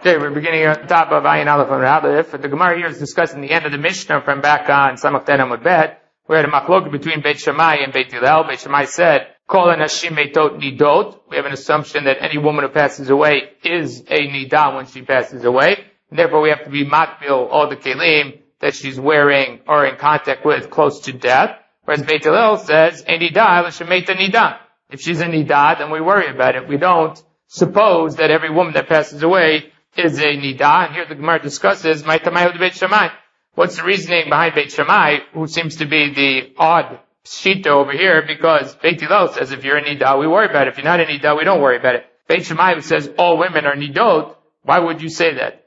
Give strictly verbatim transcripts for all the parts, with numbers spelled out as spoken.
Okay, we're beginning at the top of Ayin Aleph and Aleph. The Gemara here is discussing the end of the Mishnah from back on Samach Ten Amud Bet. We had a machlok between Beit Shammai and Beit Hillel. Beit Shammai said, Kol Nashim Meitot Nidot. We have an assumption that any woman who passes away is a Nidah when she passes away. And therefore we have to be matbil all the kelim that she's wearing or in contact with close to death. Whereas Beit Hillel says, a Nidah, l'shemeita Nidah. If she's a Nidah, then we worry about it. We don't suppose that every woman that passes away is a Nidah. And here the Gemara discusses, my Tamayot Beit Shammai. What's the reasoning behind Beit Shammai, who seems to be the odd shita over here, because Beit Hillel says if you're a Nidah, we worry about it. If you're not a Nidah, we don't worry about it. Beit Shammai says all women are Nidot. Why would you say that?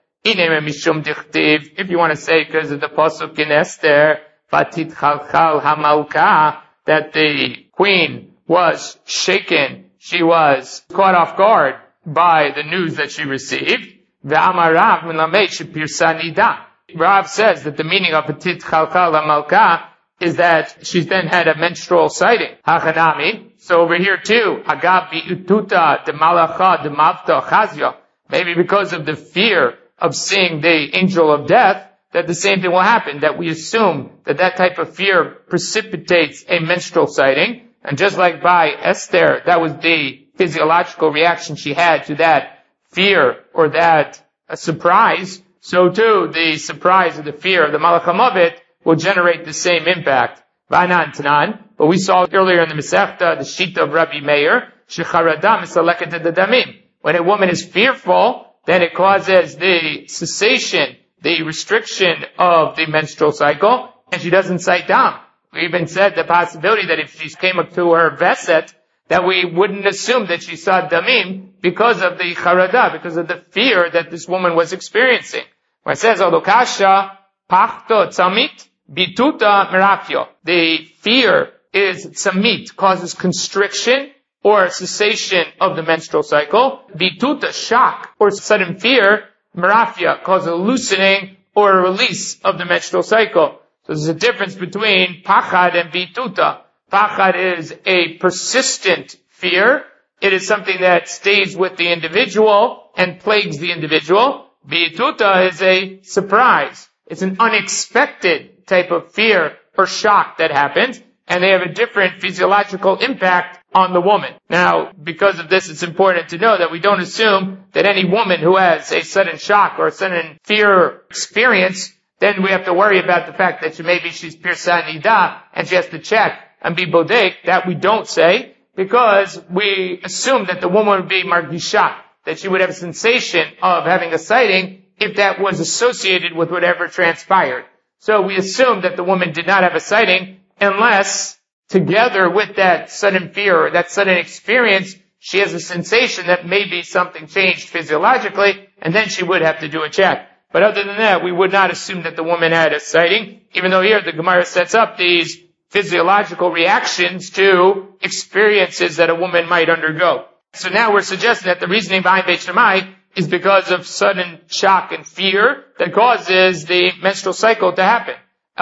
If you want to say because of the pasuk in Esther, Vatit Chalchal Hamalka, that the queen was shaken, she was caught off guard by the news that she received. Ve'amarav milamei shepirsa nidah. Rav says that the meaning of Vatit Chalchal Hamalka is that she's then had a menstrual sighting. Hachanami. So over here too, Agab bi'ututa de malacha de mavta chazya. Maybe because of the fear of seeing the angel of death, that the same thing will happen, that we assume that that type of fear precipitates a menstrual sighting. And just like by Esther, that was the physiological reaction she had to that fear or that uh, surprise, so too the surprise or the fear of the Malach HaMavet will generate the same impact. V'anan tanan. But we saw earlier in the Masechta, the Shita of Rabbi Meir, shecharada misaleket damim. When a woman is fearful, then it causes the cessation, the restriction of the menstrual cycle, and she doesn't sight down. We even said the possibility that if she came up to her veset, that we wouldn't assume that she saw damim because of the charada, because of the fear that this woman was experiencing. When it says, Olokasha, pachto tzamit, bituta merafio. The fear is tzamit, causes constriction, or cessation of the menstrual cycle. Bituta, shock, or sudden fear. Merafia, causes a loosening or a release of the menstrual cycle. So there's a difference between pachad and bituta. Pachad is a persistent fear. It is something that stays with the individual and plagues the individual. Bituta is a surprise. It's an unexpected type of fear or shock that happens, and they have a different physiological impact on the woman. Now, because of this, it's important to know that we don't assume that any woman who has a sudden shock or a sudden fear experience, then we have to worry about the fact that she, maybe she's pirsa nidah and she has to check and be bodek. That we don't say, because we assume that the woman would be margisha, that she would have a sensation of having a sighting if that was associated with whatever transpired. So we assume that the woman did not have a sighting unless, together with that sudden fear or that sudden experience, she has a sensation that maybe something changed physiologically, and then she would have to do a check. But other than that, we would not assume that the woman had a sighting, even though here the Gemara sets up these physiological reactions to experiences that a woman might undergo. So now we're suggesting that the reasoning behind Beit Shammai is because of sudden shock and fear that causes the menstrual cycle to happen.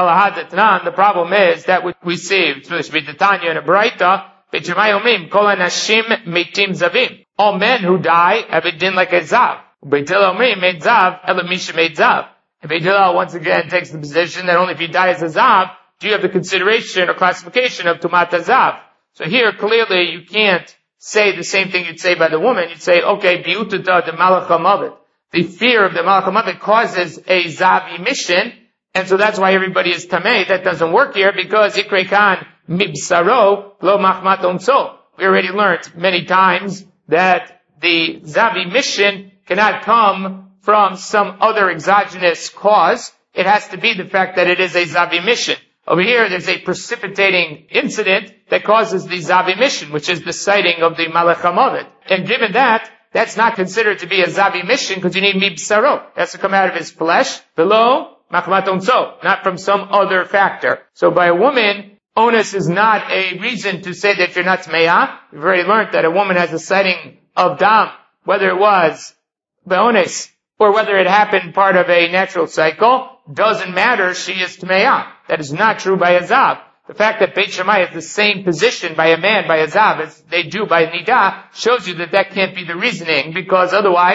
The problem is that what we see, especially the Tanya and a Braita, Beit Shammai omim, kol hanashim meitim zavim. All men who die have a din like a zav. Beit Hillel omim, meit zav, ela misha meit zav. And Beit Hillel once again takes the position that only if you die as a zav, do you have the consideration or classification of tumat zav. So here, clearly, you can't say the same thing you'd say by the woman. You'd say, okay, biutata de malach hamavet. The fear of the malach hamavet causes a zav emission, and so that's why everybody is tamei. That doesn't work here, because ikrei kan mibsaro lo machmat onso. We already learned many times that the zav emission cannot come from some other exogenous cause. It has to be the fact that it is a zav emission. Over here, there's a precipitating incident that causes the zav emission, which is the sighting of the malach hamavet. And given that, that's not considered to be a zav emission, because you need mibsaro. It has to come out of his flesh, below machmat onso, not from some other factor. So by a woman, onus is not a reason to say that you're not tmeah. We've already learned that a woman has a sighting of dam, whether it was be'ones or whether it happened part of a natural cycle, doesn't matter, she is tmeah. That is not true by a zav. The fact that Beit Shammai has the same position by a man, by a zav, as they do by a nidah, shows you that that can't be the reasoning, because otherwise,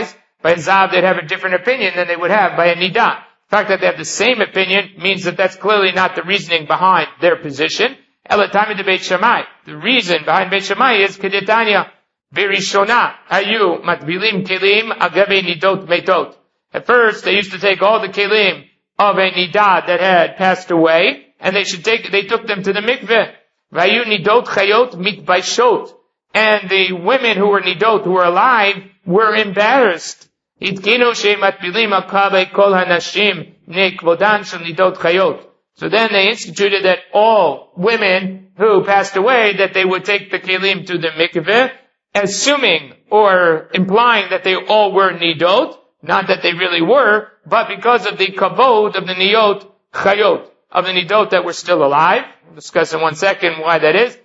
by a Zav, they'd have a different opinion than they would have by a Nidah. The fact that they have the same opinion means that that's clearly not the reasoning behind their position. Elatami de Beit Shammai. The reason behind Beit Shammai is Kedetanya. Birishona. Ayu matbilim kelim agabe nidot metot. At first, they used to take all the kelim of a nidah that had passed away, and they should take, they took them to the mikveh. Vayu nidot chayot mitbaishot. And the women who were nidot, who were alive, were embarrassed. Itkinu she matbilim akabe kol hanashim nekvodan shel nidot chayot. So then they instituted that all women who passed away, that they would take the kelim to the mikveh, assuming or implying that they all were nidot, not that they really were, but because of the kavod of the niyot chayot, of the nidot that were still alive. We'll discuss in one second why that is.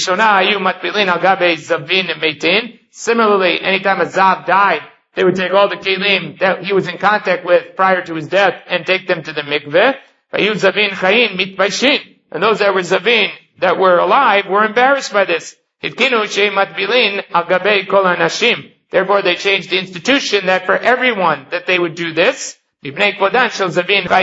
Similarly, anytime a zav died, they would take all the kelim that he was in contact with prior to his death and take them to the mikveh. And those that were zavin, that were alive, were embarrassed by this. Therefore, they changed the institution that for everyone that they would do this, because of those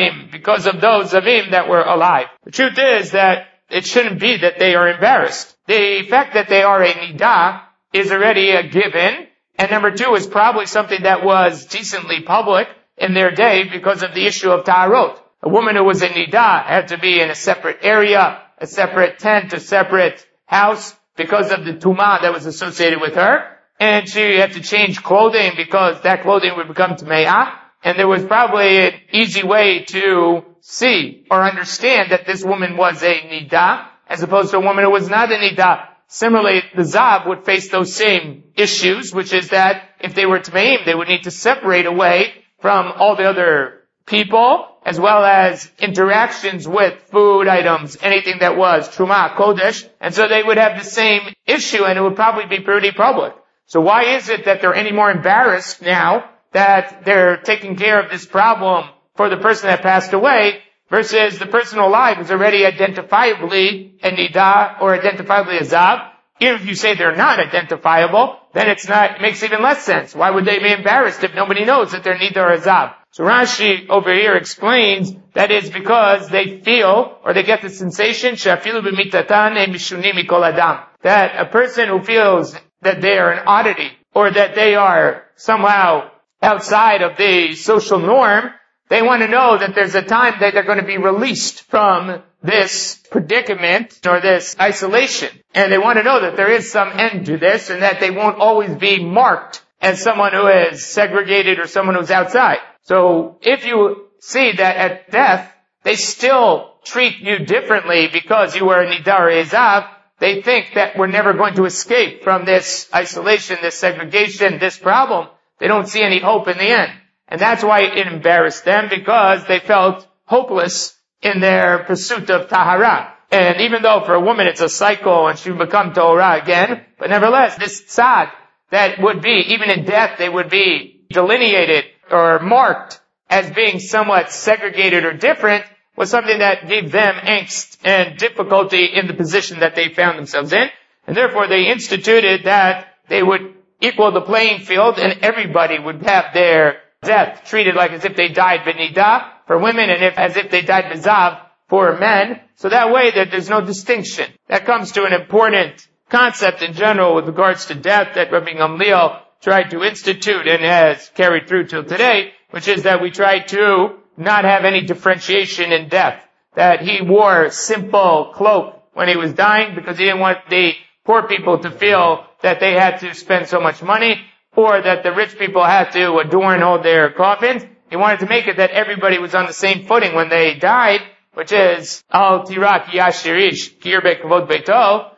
zavim that were alive. The truth is that it shouldn't be that they are embarrassed. The fact that they are a nidah is already a given, and number two is probably something that was decently public in their day because of the issue of ta'arot. A woman who was a nidah had to be in a separate area, a separate tent, a separate house, because of the tumah that was associated with her, and she had to change clothing because that clothing would become tme'ah, and there was probably an easy way to see or understand that this woman was a nidah, as opposed to a woman who was not a nidah. Similarly, the zav would face those same issues, which is that if they were tme'im, they would need to separate away from all the other people, as well as interactions with food items, anything that was Trumah, Kodesh, and so they would have the same issue, and it would probably be pretty public. So why is it that they're any more embarrassed now that they're taking care of this problem for the person that passed away, versus the person alive is already identifiably a nidah or identifiably a zav? Even if you say they're not identifiable, then it's not, it makes even less sense. Why would they be embarrassed if nobody knows that they're niddah or a zav? So Rashi over here explains that it's because they feel, or they get the sensation, shafilu b'mitatan mishunim mikol adam, that a person who feels that they are an oddity, or that they are somehow outside of the social norm, they want to know that there's a time that they're going to be released from this predicament or this isolation. And they want to know that there is some end to this, and that they won't always be marked as someone who is segregated or someone who's outside. So if you see that at death, they still treat you differently because you were a nidah or a zav, they think that we're never going to escape from this isolation, this segregation, this problem. They don't see any hope in the end. And that's why it embarrassed them, because they felt hopeless in their pursuit of tahara. And even though for a woman it's a cycle and she would become Torah again, but nevertheless, this tzad that would be, even in death, they would be delineated or marked as being somewhat segregated or different, was something that gave them angst and difficulty in the position that they found themselves in. And therefore they instituted that they would equal the playing field and everybody would have their death treated like as if they died b'nidah for women and if, as if they died b'zav for men. So that way that there's no distinction. That comes to an important concept in general with regards to death that Rabbi Gamliel tried to institute and has carried through till today, which is that we try to not have any differentiation in death. That he wore a simple cloak when he was dying because he didn't want the poor people to feel that they had to spend so much money, or that the rich people had to adorn all their coffins. He wanted to make it that everybody was on the same footing when they died, which is, Al tirak yashirish kirbe kavod beito,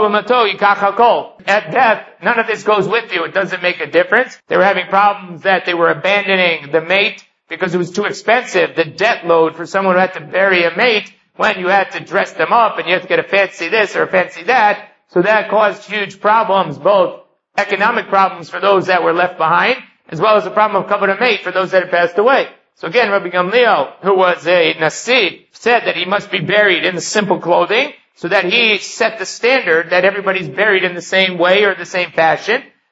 at death, none of this goes with you. It doesn't make a difference. They were having problems that they were abandoning the mate because it was too expensive. The debt load for someone who had to bury a mate when you had to dress them up and you had to get a fancy this or a fancy that. So that caused huge problems, both economic problems for those that were left behind, as well as the problem of kavod mate for those that had passed away. So again, Rabbi Gamliel, who was a Nasi, said that he must be buried in the simple clothing, so that he set the standard that everybody's buried in the same way or the same fashion.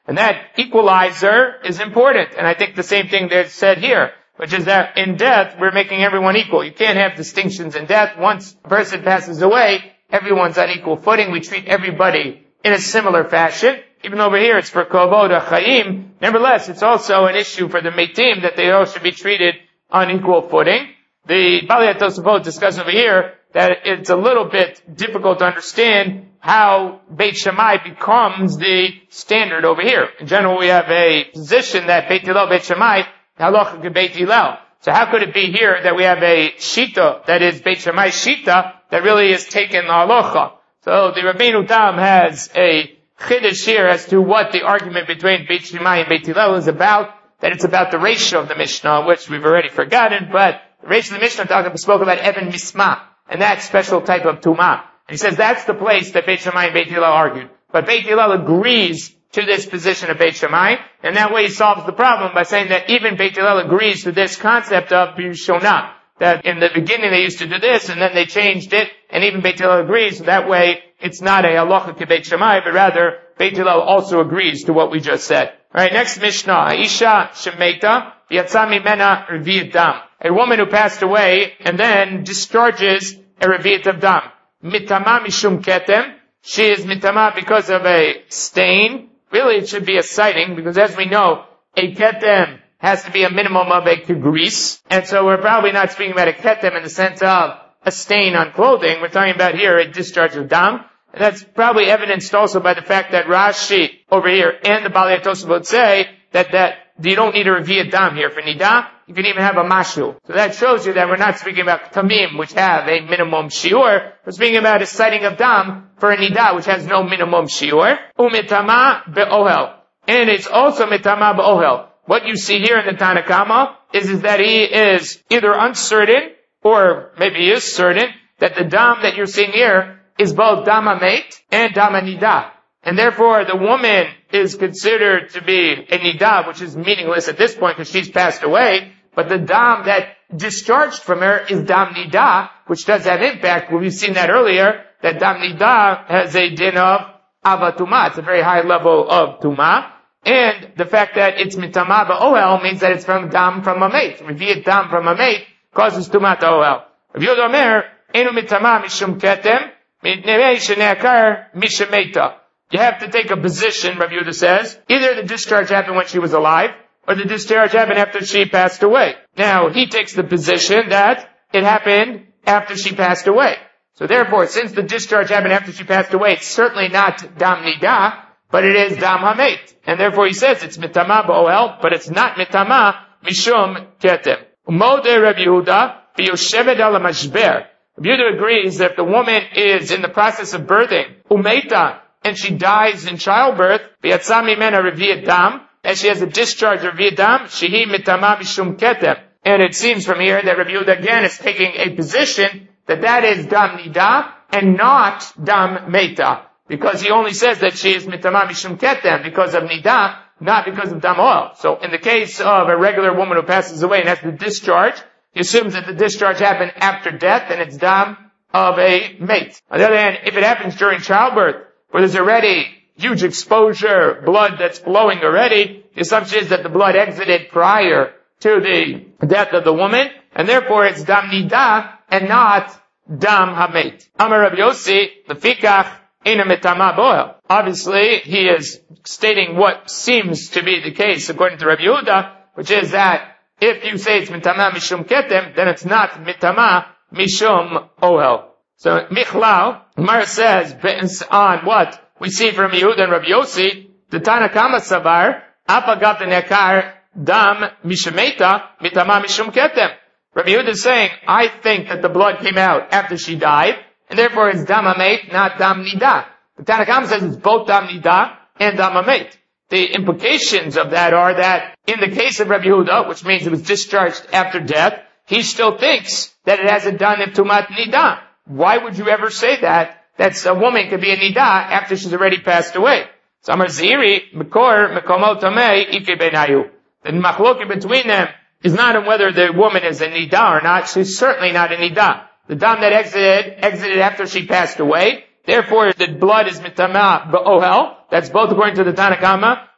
And that equalizer is important. And I think the same thing that's said here, which is that in death, we're making everyone equal. You can't have distinctions in death. Once a person passes away, everyone's on equal footing. We treat everybody in a similar fashion. Even over here, it's for Kovod HaChaim. Nevertheless, it's also an issue for the Meitim that they all should be treated on equal footing. The Balei HaTosafot discusses over here that it's a little bit difficult to understand how Beit Shammai becomes the standard over here. In general, we have a position that Beit Hillel, Beit Shammai, halacha ke Beit Hillel. So how could it be here that we have a shita that is Beit Shammai shita that really is taken the halacha? So the Rabbeinu Tam has a chiddush here as to what the argument between Beit Shammai and Beit Hillel is about. That it's about the ratio of the Mishnah, which we've already forgotten. But the ratio of the Mishnah talked, spoke about Eben Misma and that special type of Tumah. And he says that's the place that Beit Shammai and Beit Hillel argued. But Beit Hillel agrees to this position of Beit Shammai, and that way he solves the problem by saying that even Beit Hillel agrees to this concept of B'Shonah. That in the beginning they used to do this, and then they changed it, and even Beit Hillel agrees, so that way it's not a halacha ke Beit Shammai, but rather Beit Hillel also agrees to what we just said. Alright, next Mishnah. Isha Shemeta, Yatsa Mimena Reviyat Dam. A woman who passed away, and then discharges a Reviyat of Dam. Mitama Mishum Ketem. She is mitama because of a stain. Really, it should be a sighting, because as we know, a ketem has to be a minimum of a kegris. And so we're probably not speaking about a ketem in the sense of a stain on clothing. We're talking about here a discharge of dam. And that's probably evidenced also by the fact that Rashi over here and the Balei HaTosafot say that, that you don't need a reviyat dam here for nidah. You can even have a mashu. So that shows you that we're not speaking about tamim, which have a minimum shiur. We're speaking about a sighting of dam for a nidah, which has no minimum shiur. Umitama be'ohel. And it's also mitama be'ohel. What you see here in the Tanna Kama is, is that he is either uncertain, or maybe he is certain, that the dam that you're seeing here is both dam hamet and dam nidah. And therefore, the woman is considered to be a nidah, which is meaningless at this point because she's passed away. But the dam that discharged from her is dam nidah, which does have impact. We've seen that earlier, that dam nidah has a din of avatuma. It's a very high level of tuma. And the fact that it's mitama ba'ohel means that it's from dam from a mate. Reviyat dam from a mate causes tuma to ohel. Rav Yehuda Omer, enu mitama mishum ketem, mitnei sheneakar mishameta. You have to take a position, Rav Yehuda says. Either the discharge happened when she was alive, or the discharge happened after she passed away. Now, he takes the position that it happened after she passed away. So therefore, since the discharge happened after she passed away, it's certainly not dam nidah, but it is dam hamet. And therefore he says it's mitama ba'ohel, but it's not mitama mishum ketem. Umode Rav Yehuda, b'yoshevet al mashber. Rav Yehuda agrees that if the woman is in the process of birthing, umeta, and she dies in childbirth, v'yatsa mimena reviyat dam, and she has a discharge of reviyat dam, shehi mitama mishum ketem. And it seems from here that Rav Yehuda again is taking a position that that is dam nidah and not dam meta, because he only says that she is mitama mishum ketem because of nidah, not because of dam oil. So in the case of a regular woman who passes away and has the discharge, he assumes that the discharge happened after death and it's dam of a mate. On the other hand, if it happens during childbirth, where there's already huge exposure, blood that's flowing already, the assumption is that the blood exited prior to the death of the woman, and therefore it's dam nidah and not dam hamet. Amar Rav Yossi, lefikach ena mitama boel. Obviously, he is stating what seems to be the case according to Rav Yehuda, which is that if you say it's mitama mishum ketem, then it's not mitama mishum ohel. So, Michlau, Gemara says, based on what we see from Yehuda and Rav Yossi, the Tanna Kama Savar, Apagav the Nekar, Dam Mishameta, Mitama Mishum Ketem. Rav Yehuda is saying, I think that the blood came out after she died, and therefore it's Dam Hamet, not Dam Nidah. The Tanna Kama says it's both Dam Nidah and Dam Hamet. The implications of that are that in the case of Rav Yehuda, which means it was discharged after death, he still thinks that it has a Dan of Tumat Nidah. Why would you ever say that? That a woman could be a nidah after she's already passed away. So Amar Ziri, Mekor, Mekomot Tamei, Ike Benayu. The machloket between them is not on whether the woman is a nidah or not. She's certainly not a nidah. The dam that exited, exited after she passed away. Therefore, the blood is mitama ba'ohel. That's both according to the Tanna Kama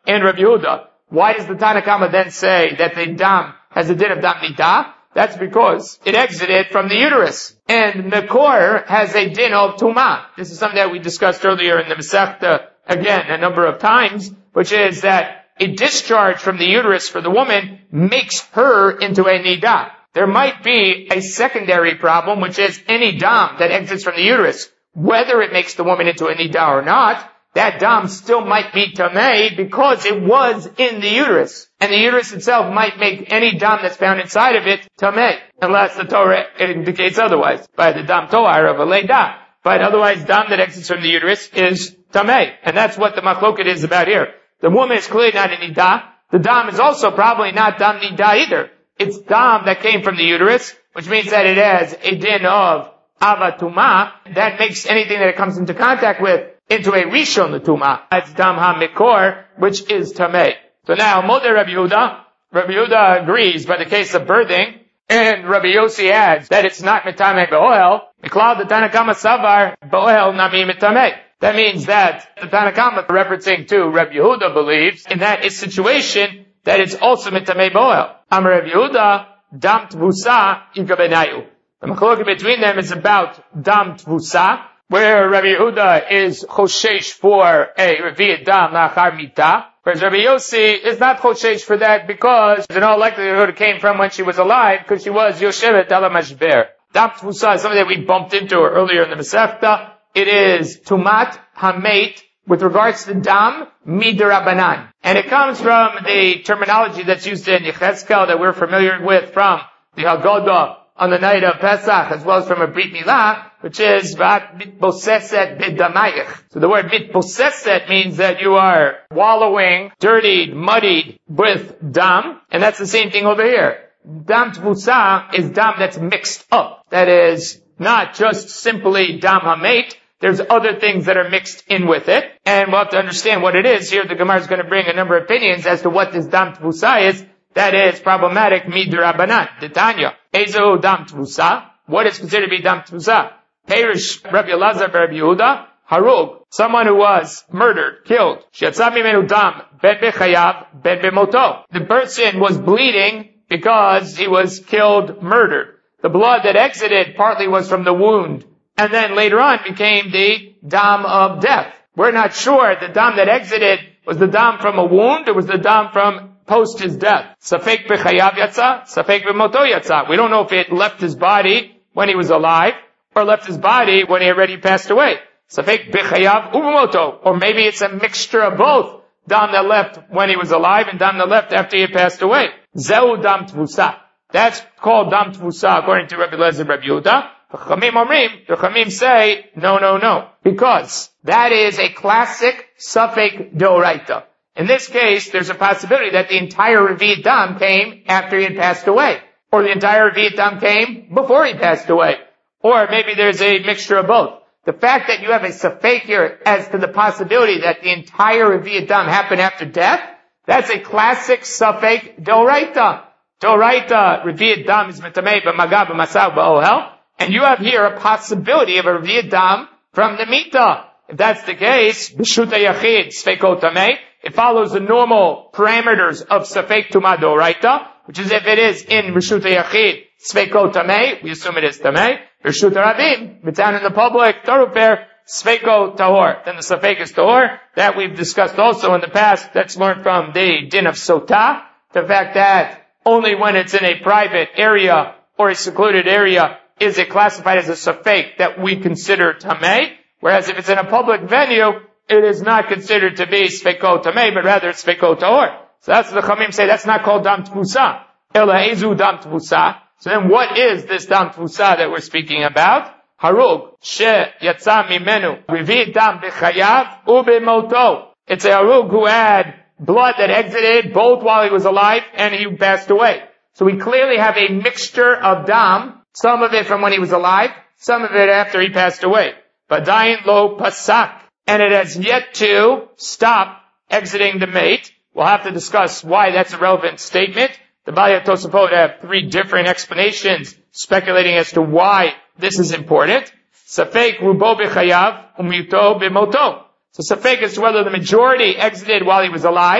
and Rabbi Yehuda. Why does the Tanna Kama then say that the dam has a din of dam nida? That's because it exited from the uterus. And Mekor has a din of Tumah. This is something that we discussed earlier in the Masechta, again, a number of times, which is that a discharge from the uterus for the woman makes her into a Nida. There might be a secondary problem, which is any dam that exits from the uterus, whether it makes the woman into a Nida or not, that dam still might be Tamei because it was in the uterus. And the uterus itself might make any dam that's found inside of it Tamei, unless the Torah indicates otherwise, by the dam toar of a leidah. But otherwise, dam that exits from the uterus is Tamei. And that's what the machloket is about here. The woman is clearly not a Nida. The dam is also probably not dam Nida either. It's dam that came from the uterus, which means that it has a din of avatuma. That makes anything that it comes into contact with into a rishon l'tuma. That's dam ha-mikor, which is tamei. So now, Moder Rabbi Yehuda, Rabbi Yehuda agrees by the case of birthing, and Rabbi Yossi adds that it's not mitamei be'ohel. Miklal the Tanna Kama savar be'ohel nami mitamei. That means that the Tanna Kama, referencing to Rabbi Yehuda, believes in that situation that it's also mitamei be'ohel. Amar Rabbi Yehuda, dam tvusa ikabenayu. The machloket between them is about dam tvusa, where Rabbi Yehuda is choshesh for a revi'at dam lachar mitah, whereas Rabbi Yossi is not choshesh for that because in all likelihood it came from when she was alive, because she was yoshevet ala mashber. Dam tvusa is something that we bumped into earlier in the Masechta. It is tumat hamet with regards to dam midirabanan, and it comes from the terminology that's used in Yechezkel that we're familiar with from the Haggadah on the night of Pesach, as well as from a Brit Milah, which is vat mitposeset b'damayich. So the word mitposeset means that you are wallowing, dirtied, muddied with dam, and that's the same thing over here. Dam tvusa is dam that's mixed up. That is not just simply dam hamet. There's other things that are mixed in with it, and we'll have to understand what it is. Here the Gemara is going to bring a number of opinions as to what this dam tvusa is. That is problematic midrabanan. Detanya. Ezo dam tvusa. What is considered to be dam tvusa? Perish Rabbi Elazar Rabbi Yehuda. Harug. Someone who was murdered, killed. Shetzam mimenu dam ben bechayav ben bemoto. The person was bleeding because he was killed, murdered. The blood that exited partly was from the wound, and then later on became the dam of death. We're not sure the dam that exited was the dam from a wound or was the dam from post his death. Safek b'chayav yatsa, safek b'moto yatsa. We don't know if it left his body when he was alive or left his body when he already passed away. Safek b'chayav u'b'moto. Or maybe it's a mixture of both. Dam that left when he was alive and dam that left after he had passed away. Zeu dam tvusa. That's called dam tvusa according to Rabbi Elazar Rabbi Yehuda. The Chamim Omrim, the Chamim say, no, no, no. Because that is a classic Safek Doraita. In this case, there's a possibility that the entire Revi'at Dam came after he had passed away. Or the entire Revi'at Dam came before he passed away. Or maybe there's a mixture of both. The fact that you have a Safek here as to the possibility that the entire Revi'at Dam happened after death, that's a classic Safek Doraita. Doraita, Revi'at Dam is Metamei b'magav b'masav b'ohel. And you have here a possibility of a Revi'at Dam from the Mita. If that's the case, B'shuta Yachid, Sfeiko Tamei, it follows the normal parameters of Safek Tumah Doraita, which is if it is in B'shuta Yachid, Sfeiko Tamei, we assume it is Tamei. B'shuta Rabim, if it's out in the public, Thoroughfare, Sfeiko Tahor. Then the Safek is Tahor. That we've discussed also in the past. That's learned from the Din of Sotah. The fact that only when it's in a private area or a secluded area is it classified as a safek that we consider tamei, whereas if it's in a public venue, it is not considered to be sfeko tamei, but rather it's sfeko tahor. So that's what the Chamim say, that's not called dam tvusa. Ela ezu dam tvusa. So then what is this dam tvusa that we're speaking about? Harug, she yatsa mimenu, revi'at dam b'chayav u'b'moto. It's a harug who had blood that exited both while he was alive and he passed away. So we clearly have a mixture of dam, some of it from when he was alive, some of it after he passed away. Badayin lo pasak. And it has yet to stop exiting the mate. We'll have to discuss why that's a relevant statement. The Baalei Tosafot have three different explanations speculating as to why this is important. Safek rubo b'chayav umito b'moto. So safek is whether the majority exited while he was alive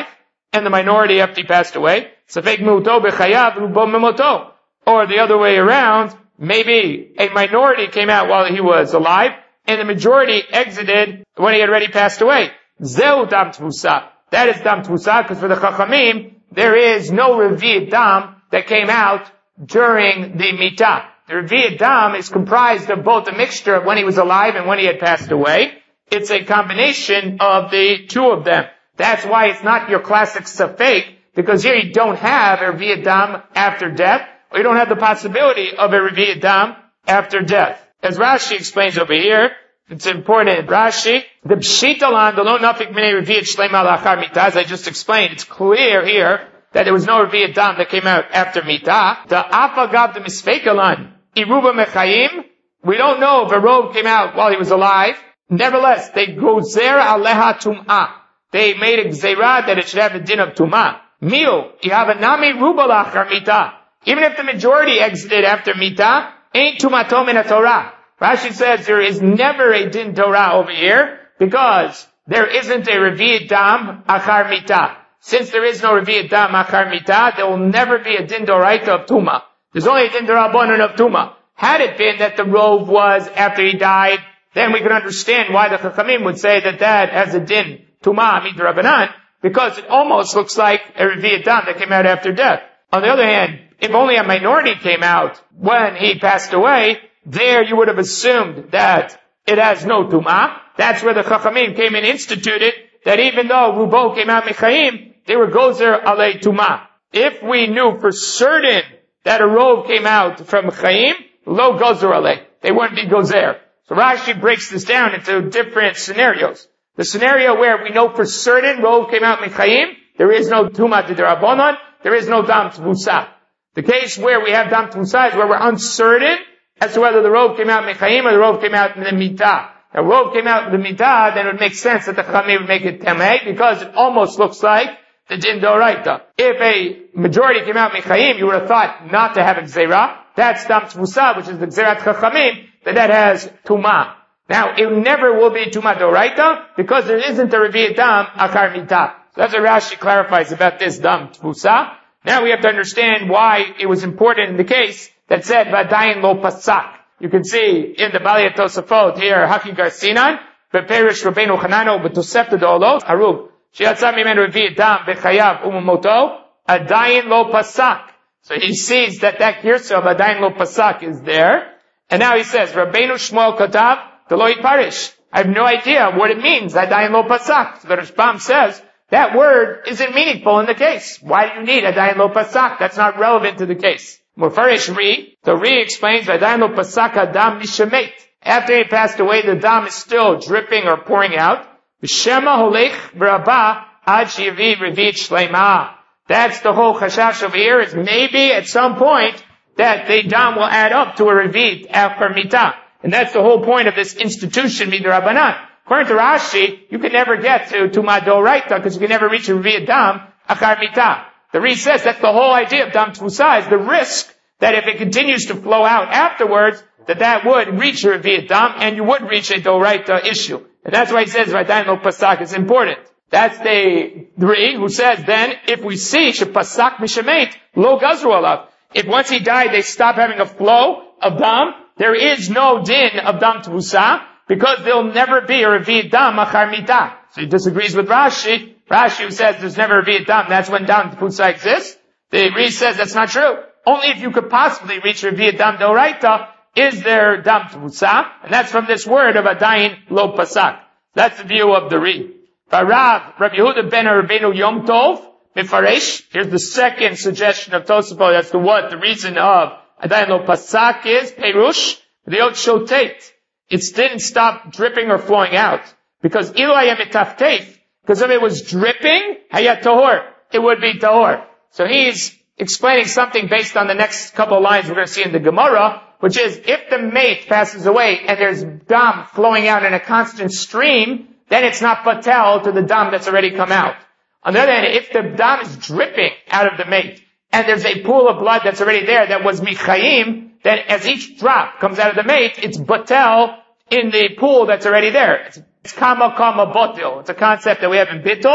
and the minority after he passed away. Safek miuto bechayav rubo memoto. Or the other way around, maybe a minority came out while he was alive, and the majority exited when he had already passed away. Zeu dam tvusa. That is dam tvusa, because for the Chachamim, there is no revi'at dam that came out during the mitah. The revi'at dam is comprised of both a mixture of when he was alive and when he had passed away. It's a combination of the two of them. That's why it's not your classic safek, because here you don't have a revi'at dam after death, or you don't have the possibility of a revi'at dam after death. As Rashi explains over here, it's important. Rashi, the pshitalan, the lo nafik minei revi'at shlema lachar mitah, as I just explained, it's clear here that there was no revi'at dam that came out after mitah. The afagav the misfekalan, iruba mechayim, we don't know if a robe came out while he was alive. Nevertheless, they gozer aleha tum'ah. They made a gzeirah that it should have a din of tum'ah. Mil, ihavanami ruba lachar mitah. Even if the majority exited after mitah, ain't tumato min Torah. Rashi says there is never a din Torah over here, because there isn't a revi'at dam achar mitah. Since there is no revi'at dam achar mitah, there will never be a din doraita of tuma. There's only a din dorabanan of tuma. Had it been that the robe was after he died, then we could understand why the Chachamim would say that that has a din tuma midrabanan, because it almost looks like a revi'at dam that came out after death. On the other hand, if only a minority came out when he passed away, there you would have assumed that it has no tumah. That's where the Chachamim came and instituted that even though Rubo came out Mechayim, they were gozer alei tumah. If we knew for certain that a robe came out from Mechayim, lo gozer alei, they wouldn't be gozer. So Rashi breaks this down into different scenarios. The scenario where we know for certain robe came out Mechayim, there is no tumah d'Derabanan, there is no dam t'vusa. The case where we have dam t'vusa is where we're uncertain as to whether the robe came out mechayim or the robe came out in the mitah. If the robe came out in the mitah, then it would make sense that the Chachamim would make it temeh, because it almost looks like the din doraita. If a majority came out mechayim, you would have thought not to have a gzeirah. That's dam t'vusa, which is the gzeirat Chachamim, that that has tumah. Now, it never will be tumah doraita, because there isn't a revi'at dam akar mitah. So that's what Rashi clarifies about this dam t'vusa. Now we have to understand why it was important in the case that said vadayin lo pasak. You can see in the Balei Tosafot here, Haki Garsinan, Beperish Rabbeinu Chanano, Betosefta Dolos, Harub, Shiatza Mimenu Revi'at Dam, Bechayav Umamoto, Adayin lo pasak. So he sees that that girsa of Adayin lo pasak is there, and now he says, Rabbeinu Shmuel Katav, Deloit Parish. I have no idea what it means, Adayin lo pasak. So the Rashbam says, that word isn't meaningful in the case. Why do you need Adayin lo pasak? That's not relevant to the case. Mufarish Ri, the Ri explains, Adayin lo pasak adam mishamet. After he passed away, the dam is still dripping or pouring out. V'shema holech v'rabah ad shivi revi'at shleima. That's the whole chashash over here, is maybe at some point that the dam will add up to a revi'at after mitah. And that's the whole point of this institution, midrabanan. According to Rashi, you can never get to Tumah Doraita because you can never reach a Revi'at Dam Achar Mitah. The Ri says that's the whole idea of Dam T'vusa, is the risk that if it continues to flow out afterwards, that that would reach a Revi'at Dam and you would reach a Doraita issue. And that's why he says Vadayin lo pasak is important. That's the Ri who says then, if we see Shepasak Mishamet, Lo Gazru Alav. If once he died they stop having a flow of Dam, there is no din of Dam T'vusa, because there'll never be a Revi'at Dam Achar Mitah. So he disagrees with Rashi. Rashi who says there's never a Revi'at Dam, that's when Dam T'vusa exists. The Ri says that's not true. Only if you could possibly reach Revi'at Dam Doraita is there Dam T'vusa, and that's from this word of Adayin Lo Pasak. That's the view of the Ri. Barav, Rabbi Yehuda ben Rabbeinu Yom Tov, Mifaresh. Here's the second suggestion of Tosafot as to what the reason of Adayin Lo Pasak is. Perush, the Yot Shotet. It didn't stop dripping or flowing out. Because ilayam itaftef, because if it was dripping, hayat tahor, it would be tahor. So he's explaining something based on the next couple of lines we're going to see in the Gemara, which is, if the mate passes away and there's dam flowing out in a constant stream, then it's not patel to the dam that's already come out. On the other hand, if the dam is dripping out of the mate, and there's a pool of blood that's already there that was michayim, then as each drop comes out of the mate, it's batel in the pool that's already there. It's, it's kama kama botil. It's a concept that we have in bittul,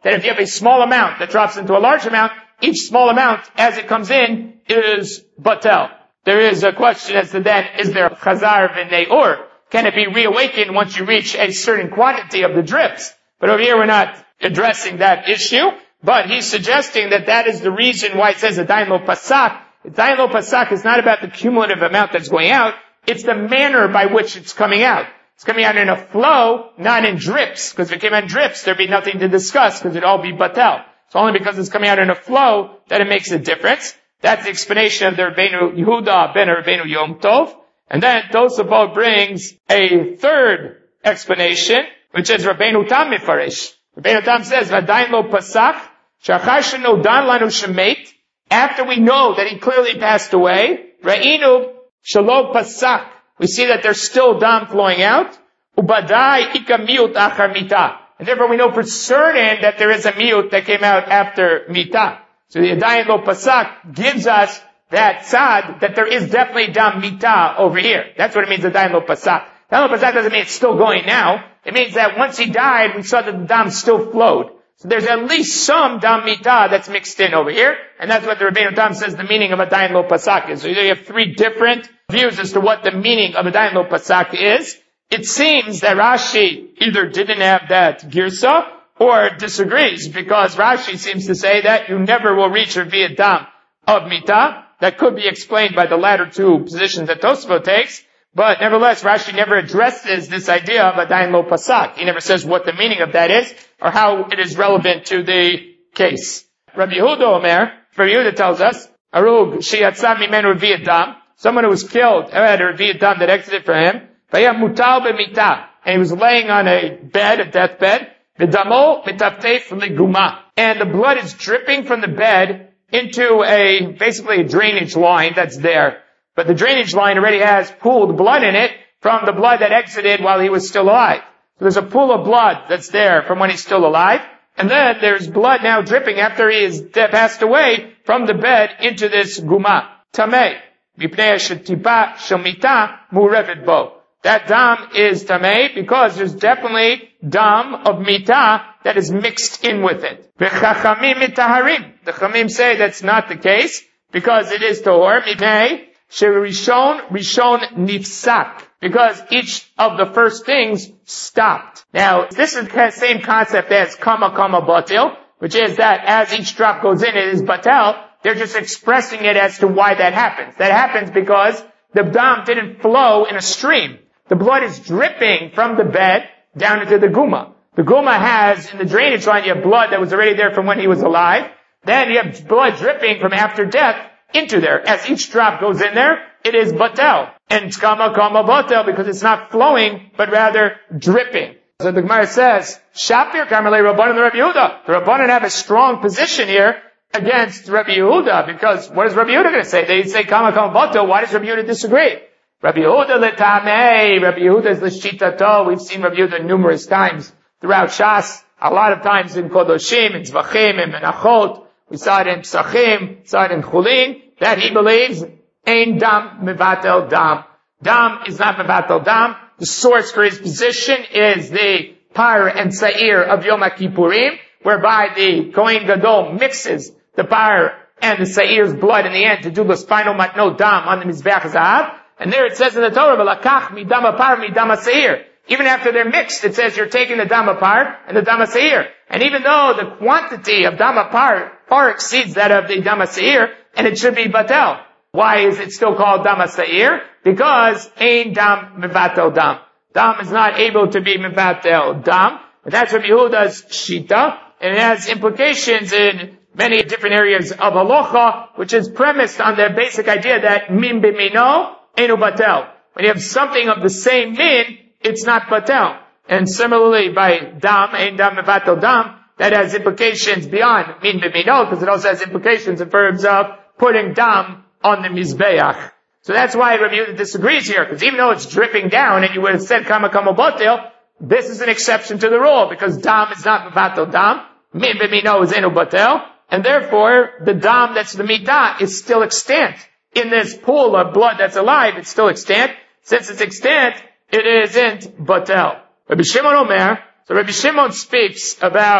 that if you have a small amount that drops into a large amount, each small amount as it comes in is batel. There is a question as to then, is there chazar v'nei or? Can it be reawakened once you reach a certain quantity of the drips? But over here we're not addressing that issue, but he's suggesting that that is the reason why it says adayin lo pasak. Adayin lo pasak is not about the cumulative amount that's going out, it's the manner by which it's coming out. It's coming out in a flow, not in drips, because if it came out in drips, there'd be nothing to discuss, because it'd all be batel. It's only because it's coming out in a flow that it makes a difference. That's the explanation of the Rabbeinu Yehuda ben Rabbeinu Yom Tov. And then Tosafot brings a third explanation, which is Rabbeinu Tam Mifarish. Rabbeinu Tam says, V'adayin lo pasak, shachar shenodan lanu shemet, after we know that he clearly passed away, ra'inu shelo pasak, we see that there's still dam flowing out, ubadai ika miut achar mita, and therefore we know for certain that there is a miut that came out after mita. So the adayin lo pasak gives us that tzad, that there is definitely dam mita over here. That's what it means, adayin lo pasak. Adayin lo pasak doesn't mean it's still going now. It means that once he died, we saw that the dam still flowed. So there's at least some dam mita that's mixed in over here, and that's what the Rabbeinu Tam says the meaning of adayin lo pasak is. So you have three different views as to what the meaning of adayin lo pasak is. It seems that Rashi either didn't have that girsa or disagrees, because Rashi seems to say that you never will reach a via dam of mita. That could be explained by the latter two positions that Tosafot takes, but nevertheless, Rashi never addresses this idea of adayin lo pasak. He never says what the meaning of that is, or how it is relevant to the case. Rabbi Yehuda Omer, Rabbi Yehuda tells us, Arug sheyatsa mimenu via dam, someone who was killed, had a via dam that exited from him, vaya mutal b'mita, and he was laying on a bed, a deathbed, v'damo mitaftef liguma, and the blood is dripping from the bed into a, basically a drainage line that's there. But the drainage line already has pooled blood in it from the blood that exited while he was still alive. So there's a pool of blood that's there from when he's still alive. And then there's blood now dripping after he has passed away from the bed into this guma. Tameh. Mipnei shetipa shomita murevet bo. That dam is tameh because there's definitely dam of mita that is mixed in with it. V'chachamim mitaharim. The chamim say that's not the case because it is tahor. Mipnei Rishon, Rishon nifsak, because each of the first things stopped. Now, this is the same concept as kama kama batil, which is that as each drop goes in, it is batel. They're just expressing it as to why that happens. That happens because the dam didn't flow in a stream. The blood is dripping from the bed down into the guma. The guma has, in the drainage line, you have blood that was already there from when he was alive. Then you have blood dripping from after death into there. As each drop goes in there, it is batel. And it's kama kama batel because it's not flowing, but rather dripping. So the Gemara says, Shapir Kamalei Rabbanan Rabbi Yehuda. The Rabbanan have a strong position here against Rabbi Yehuda, because what is Rabbi Yehuda going to say? They say kama kama batel. Why does Rabbi Yehuda disagree? Rabbi Yehuda letamei. Rabbi Yehuda is l'shitato. We've seen Rabbi Yehuda numerous times throughout Shas. A lot of times in Kodoshim, in Zvachim, in Menachot. We saw it in Psachim, saw it in Chulin, that he believes, Ein dam mevatel dam. Dam is not mevatel dam. The source for his position is the Par and Sa'ir of Yom Kippurim, whereby the Kohen Gadol mixes the Par and the Sa'ir's blood in the end to do the spinal matno dam on the Mizbeach Zahav. And there it says in the Torah, V'lakach midam Par midam Sa'ir. Even after they're mixed, it says you're taking the dam apart and the dam seir. And even though the quantity of dam apart far exceeds that of the dam seir, and it should be batel. Why is it still called dam seir? Because ein dam mevatel dam. Dam is not able to be mevatel dam. But that's Rabbi Yehuda's shita, and it has implications in many different areas of halacha, which is premised on the basic idea that min b'mino einu batel. When you have something of the same min, it's not batel. And similarly, by dam, ein dam mevatel dam, that has implications beyond min b'mino, because it also has implications in terms of putting dam on the mizbeach. So that's why Rabbi Yehuda disagrees here, because even though it's dripping down, and you would have said kama kama batel, this is an exception to the rule, because dam is not mevatel dam, min b'mino is enu batel, and therefore the dam that's the mitah is still extant. In this pool of blood that's alive, it's still extant. Since it's extant, it isn't batel. Rabbi Shimon Omer, so Rabbi Shimon speaks about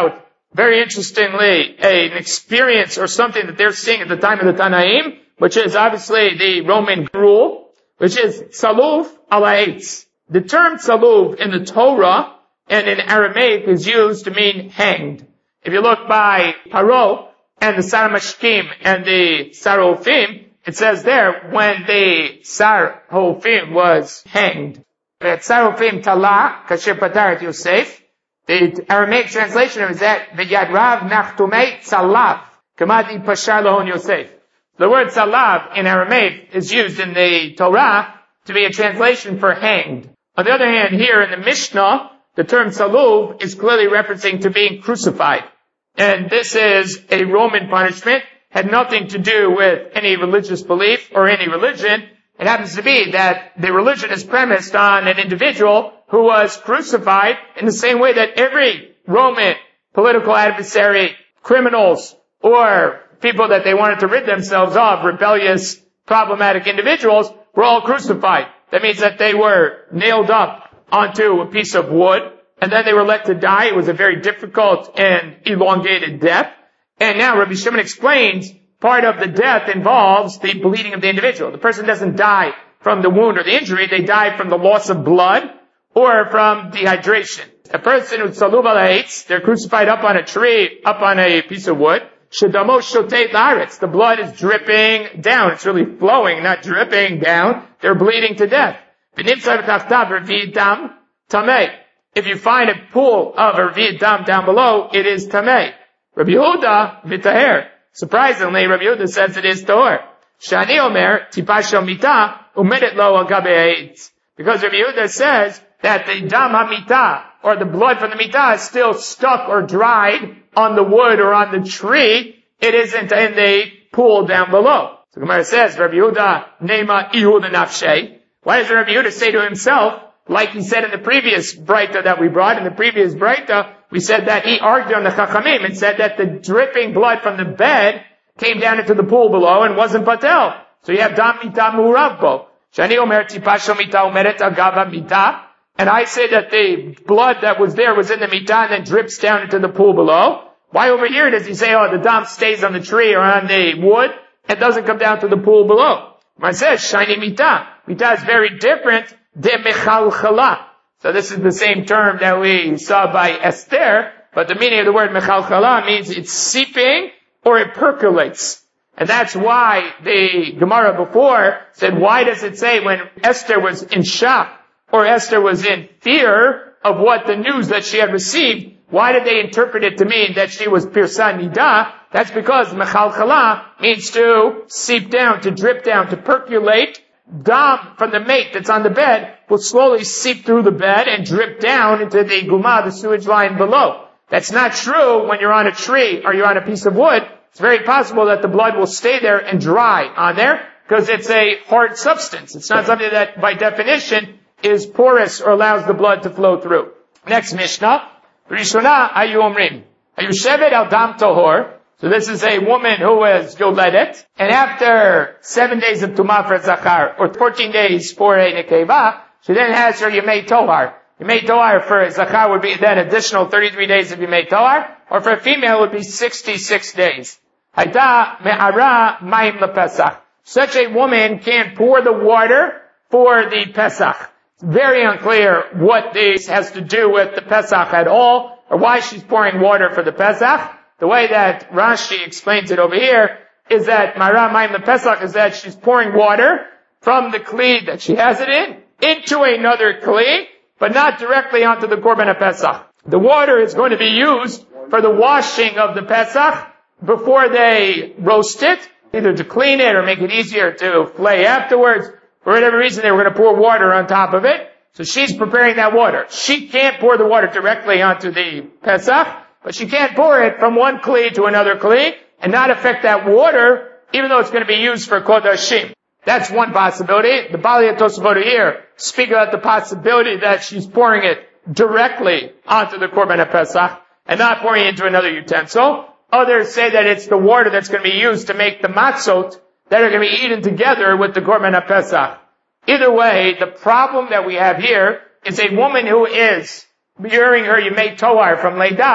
very interestingly, a, an experience or something that they're seeing at the time of the Tanaim, which is obviously the Roman rule, which is tzaluv ala eitz. The term tzaluv in the Torah and in Aramaic is used to mean hanged. If you look by Paro and the Saramashkim and the Sarofim, it says there, when the Sarofim was hanged, that Sarofim tala, kasher patarat Yosef, the Aramaic translation is that, v'yadrav nachtumei tzalav, kamadi pashar lohon Yosef. The word tzalav in Aramaic is used in the Torah to be a translation for hanged. On the other hand, here in the Mishnah, the term tzaluv is clearly referencing to being crucified. And this is a Roman punishment, had nothing to do with any religious belief or any religion. It happens to be that the religion is premised on an individual who was crucified in the same way that every Roman political adversary, criminals, or people that they wanted to rid themselves of, rebellious, problematic individuals, were all crucified. That means that they were nailed up onto a piece of wood, and then they were let to die. It was a very difficult and elongated death. And now Rabbi Shimon explains part of the death involves the bleeding of the individual. The person doesn't die from the wound or the injury. They die from the loss of blood or from dehydration. A person who's tzaluv ala eitz, they're crucified up on a tree, up on a piece of wood. Shedamo shotei la'aretz. The blood is dripping down. It's really flowing, not dripping down. They're bleeding to death. V'nimtza v'tachtav revi'id dam tamei. If you find a pool of revi'id dam down below, it is tamei. Rabbi Yehuda v'taher. Surprisingly, Rabbi Yehuda says it is tahor. Shani omer tipasho mita umedet lo al gabe eitz. Because Rabbi Yehuda says that the dam hamita, or the blood from the mitah, is still stuck or dried on the wood or on the tree. It isn't in the pool down below. So Gemara says, Rabbi Yehuda nema Yehuda nafshei. Why does Rabbi Yehuda say to himself, like he said in the previous Breita that we brought, in the previous Breita, we said that he argued on the Chachamim and said that the dripping blood from the bed came down into the pool below and wasn't patel. So you have dam mitah muravbo. Shani omer tipasho mitah umeret agava mitah. And I say that the blood that was there was in the mitah and then drips down into the pool below. Why over here does he say, oh, the dam stays on the tree or on the wood and doesn't come down to the pool below? It says, shiny mitah. Mitah is very different. De mechalchala. So this is the same term that we saw by Esther, but the meaning of the word mechalchala means it's seeping or it percolates. And that's why the Gemara before said, why does it say when Esther was in shock or Esther was in fear of what the news that she had received, why did they interpret it to mean that she was pirsa nida? That's because mechalchala means to seep down, to drip down, to percolate. Dam from the mate that's on the bed will slowly seep through the bed and drip down into the guma, the sewage line below. That's not true when you're on a tree or you're on a piece of wood. It's very possible that the blood will stay there and dry on there because it's a hard substance. It's not something that by definition is porous or allows the blood to flow through. Next Mishnah. Rishona ayu omrim. Ayu shevet al dam tohor. So this is a woman who is yoledet, and after seven days of tumah for zachar, or fourteen days for a nekeva, she then has her yemei tohar. Yemei tohar for a zachar would be then additional thirty-three days of yemei tohar, or for a female would be sixty-six days. Hayta me'ara mayim lepesach. Such a woman can pour the water for the Pesach. It's very unclear what this has to do with the Pesach at all, or why she's pouring water for the Pesach. The way that Rashi explains it over here is that Mara Mayim Pesach is that she's pouring water from the kli that she has it in into another kli, but not directly onto the Korban Pesach. The water is going to be used for the washing of the Pesach before they roast it, either to clean it or make it easier to flay afterwards. For whatever reason, they were going to pour water on top of it. So she's preparing that water. She can't pour the water directly onto the Pesach, but she can't pour it from one kli to another kli and not affect that water, even though it's going to be used for kodashim. That's one possibility. The Bali and Tosafot here speak about the possibility that she's pouring it directly onto the Korban Pesach and not pouring it into another utensil. Others say that it's the water that's going to be used to make the matzot that are going to be eaten together with the Korban Pesach. Either way, the problem that we have here is a woman who is during her Yemei Tohar from Leidah,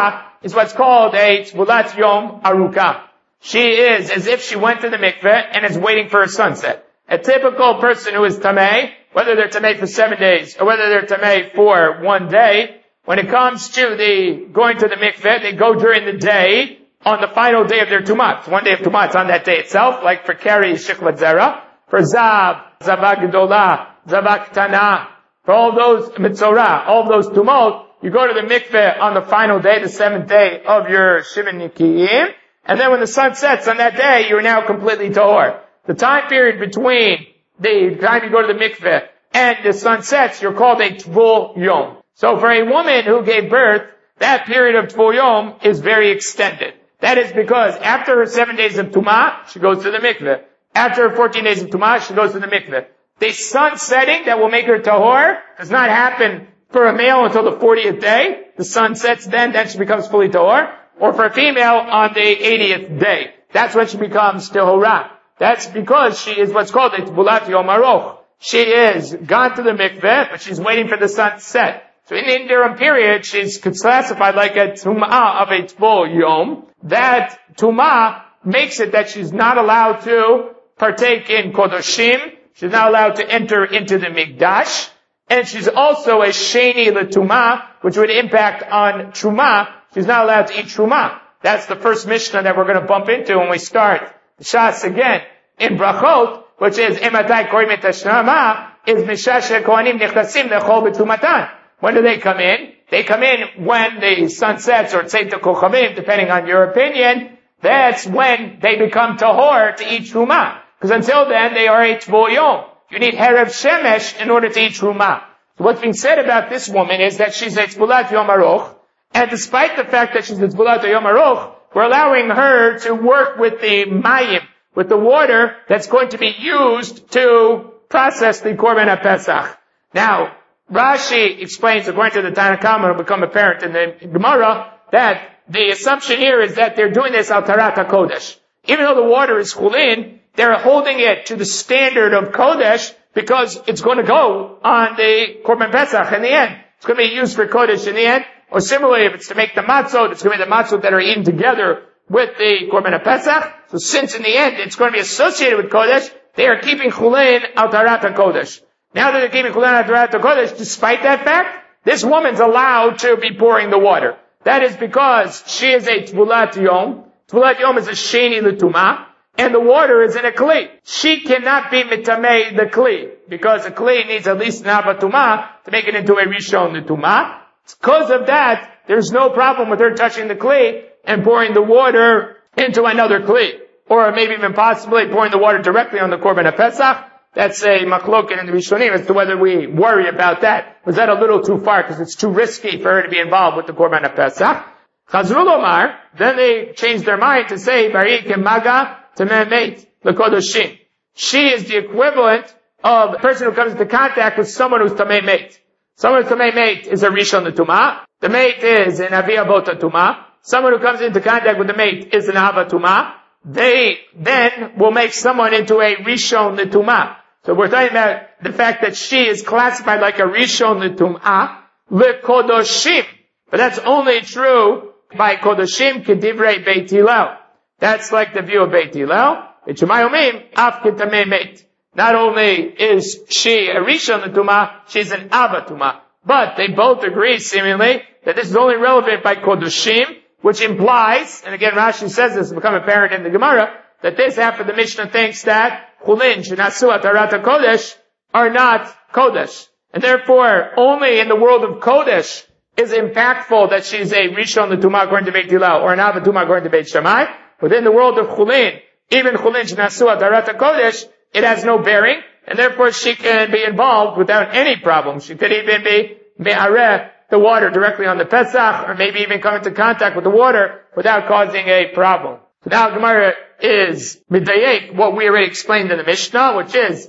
is what's called a Tvulat Yom Aruka. She is as if she went to the mikveh and is waiting for a sunset. A typical person who is tamei, whether they're tamei for seven days or whether they're tamei for one day, when it comes to the going to the mikveh, they go during the day on the final day of their tumah. One day of tumah, it's on that day itself, like for Keri, Shikvat Zera, for Zav, Zavak Gedolah, Zavak Tana, for all those Mitzorah, all those tumot, you go to the mikveh on the final day, the seventh day of your Shivan Nikiyim, and then when the sun sets on that day, you're now completely tahor. The time period between the time you go to the mikveh and the sun sets, you're called a Tvul Yom. So for a woman who gave birth, that period of Tvul Yom is very extended. That is because after her seven days of Tumah, she goes to the mikveh. After her fourteen days of Tumah, she goes to the mikveh. The sun setting that will make her tahor does not happen for a male until the fortieth day. The sun sets then, then she becomes fully tahor. Or for a female on the eightieth day. That's when she becomes tahorah. That's because she is what's called a Tvulat Yom Aruch. She is gone to the mikveh, but she's waiting for the sun to set. So in the interim period, she's classified like a Tum'ah of a Tvul Yom. That Tum'ah makes it that she's not allowed to partake in Kodoshim. She's not allowed to enter into the Mikdash. And she's also a Sheni L'Tum'ah, which would impact on Trumah. She's not allowed to eat Trumah. That's the first Mishnah that we're going to bump into when we start the Shas again in Brachot, which is Imatai Korim Et Hashanah, is Mishashe Kohanim Nechtasim Lechol B'Tumatan. When do they come in? They come in when the sun sets, or Tzeit Kochavim, depending on your opinion. That's when they become tahor to eat Trumah. Because until then, they are a Tvul Yom. You need Herev Shemesh in order to eat Trumah. So what's being said about this woman is that she's a Tvulat Yom Aruch, and despite the fact that she's a Tvulat Yom Aruch, we're allowing her to work with the mayim, with the water that's going to be used to process the Korban HaPesach. Now, Rashi explains, according to the Tanna Kama, it'll become apparent in the Gemara, that the assumption here is that they're doing this al Tarat HaKodesh. Even though the water is chulin, they're holding it to the standard of Kodesh because it's going to go on the Korban Pesach in the end. It's going to be used for Kodesh in the end. Or similarly, if it's to make the matzot, it's going to be the matzot that are eaten together with the Korban Pesach. So since in the end it's going to be associated with Kodesh, they are keeping chulin al Tarat HaKodesh. Now that they're keeping chulin al Tarat HaKodesh, despite that fact, this woman's allowed to be pouring the water. That is because she is a Tvulat Yom. Tvulat Yom is a Sheni L'Tumah, and the water is in a Kli. She cannot be mitamei the Kli, because a Kli needs at least an Ava Tumah to make it into a Rishon L'Tumah. Because of that, there's no problem with her touching the Kli and pouring the water into another Kli. Or maybe even possibly pouring the water directly on the Korban HaPesach. That's a machloket in the Rishonim as to whether we worry about that. Was that a little too far because it's too risky for her to be involved with the Korban HaPesach? Chazrul Omar, then they changed their mind to say, Bari Kemaga Tameh Meit L'Kodoshim. She is the equivalent of a person who comes into contact with someone who's Tameh Meit. Someone who's Tameh Meit is a Rishon L'Tumah. The Meit is an Aviyah Bota Tumah. Someone who comes into contact with the Meit is an Ava Tumah. They then will make someone into a Rishon L'Tumah. So we're talking about the fact that she is classified like a Rishon L'Tum'ah, L'Kodoshim. But that's only true by Kodoshim K'divrei Beit Hillel. That's like the view of Beit Hillel. Beit Shammai Omrim, Af K'tamei Meit. Not only is she a Rishon L'Tum'ah, she's an Ava Tum'ah. But they both agree, seemingly, that this is only relevant by Kodoshim, which implies, and again Rashi says this, become apparent in the Gemara, that this half of the Mishnah thinks that chulin shenasu atarat kodesh are not kodesh, and therefore only in the world of kodesh is impactful that she's a rishon l'tumah according to Beit Hillel or an ava tumah according to Beit Shammai. Within the world of chulin, even chulin shenasu atarat kodesh, it has no bearing, and therefore she can be involved without any problem. She could even be me'areh the water directly on the Pesach, or maybe even come into contact with the water without causing a problem. So now Gemara is midayek what we already explained in the Mishnah, which is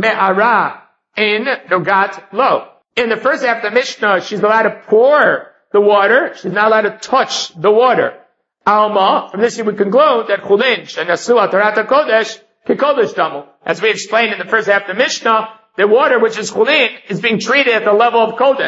me'ara in nogat lo. In the first half of the Mishnah, she's allowed to pour the water. She's not allowed to touch the water. Alma, from this you would conclude that chulin shenasu atarat kodesh kikodesh damu. As we explained in the first half of the Mishnah, the water which is chulin is being treated at the level of kodesh.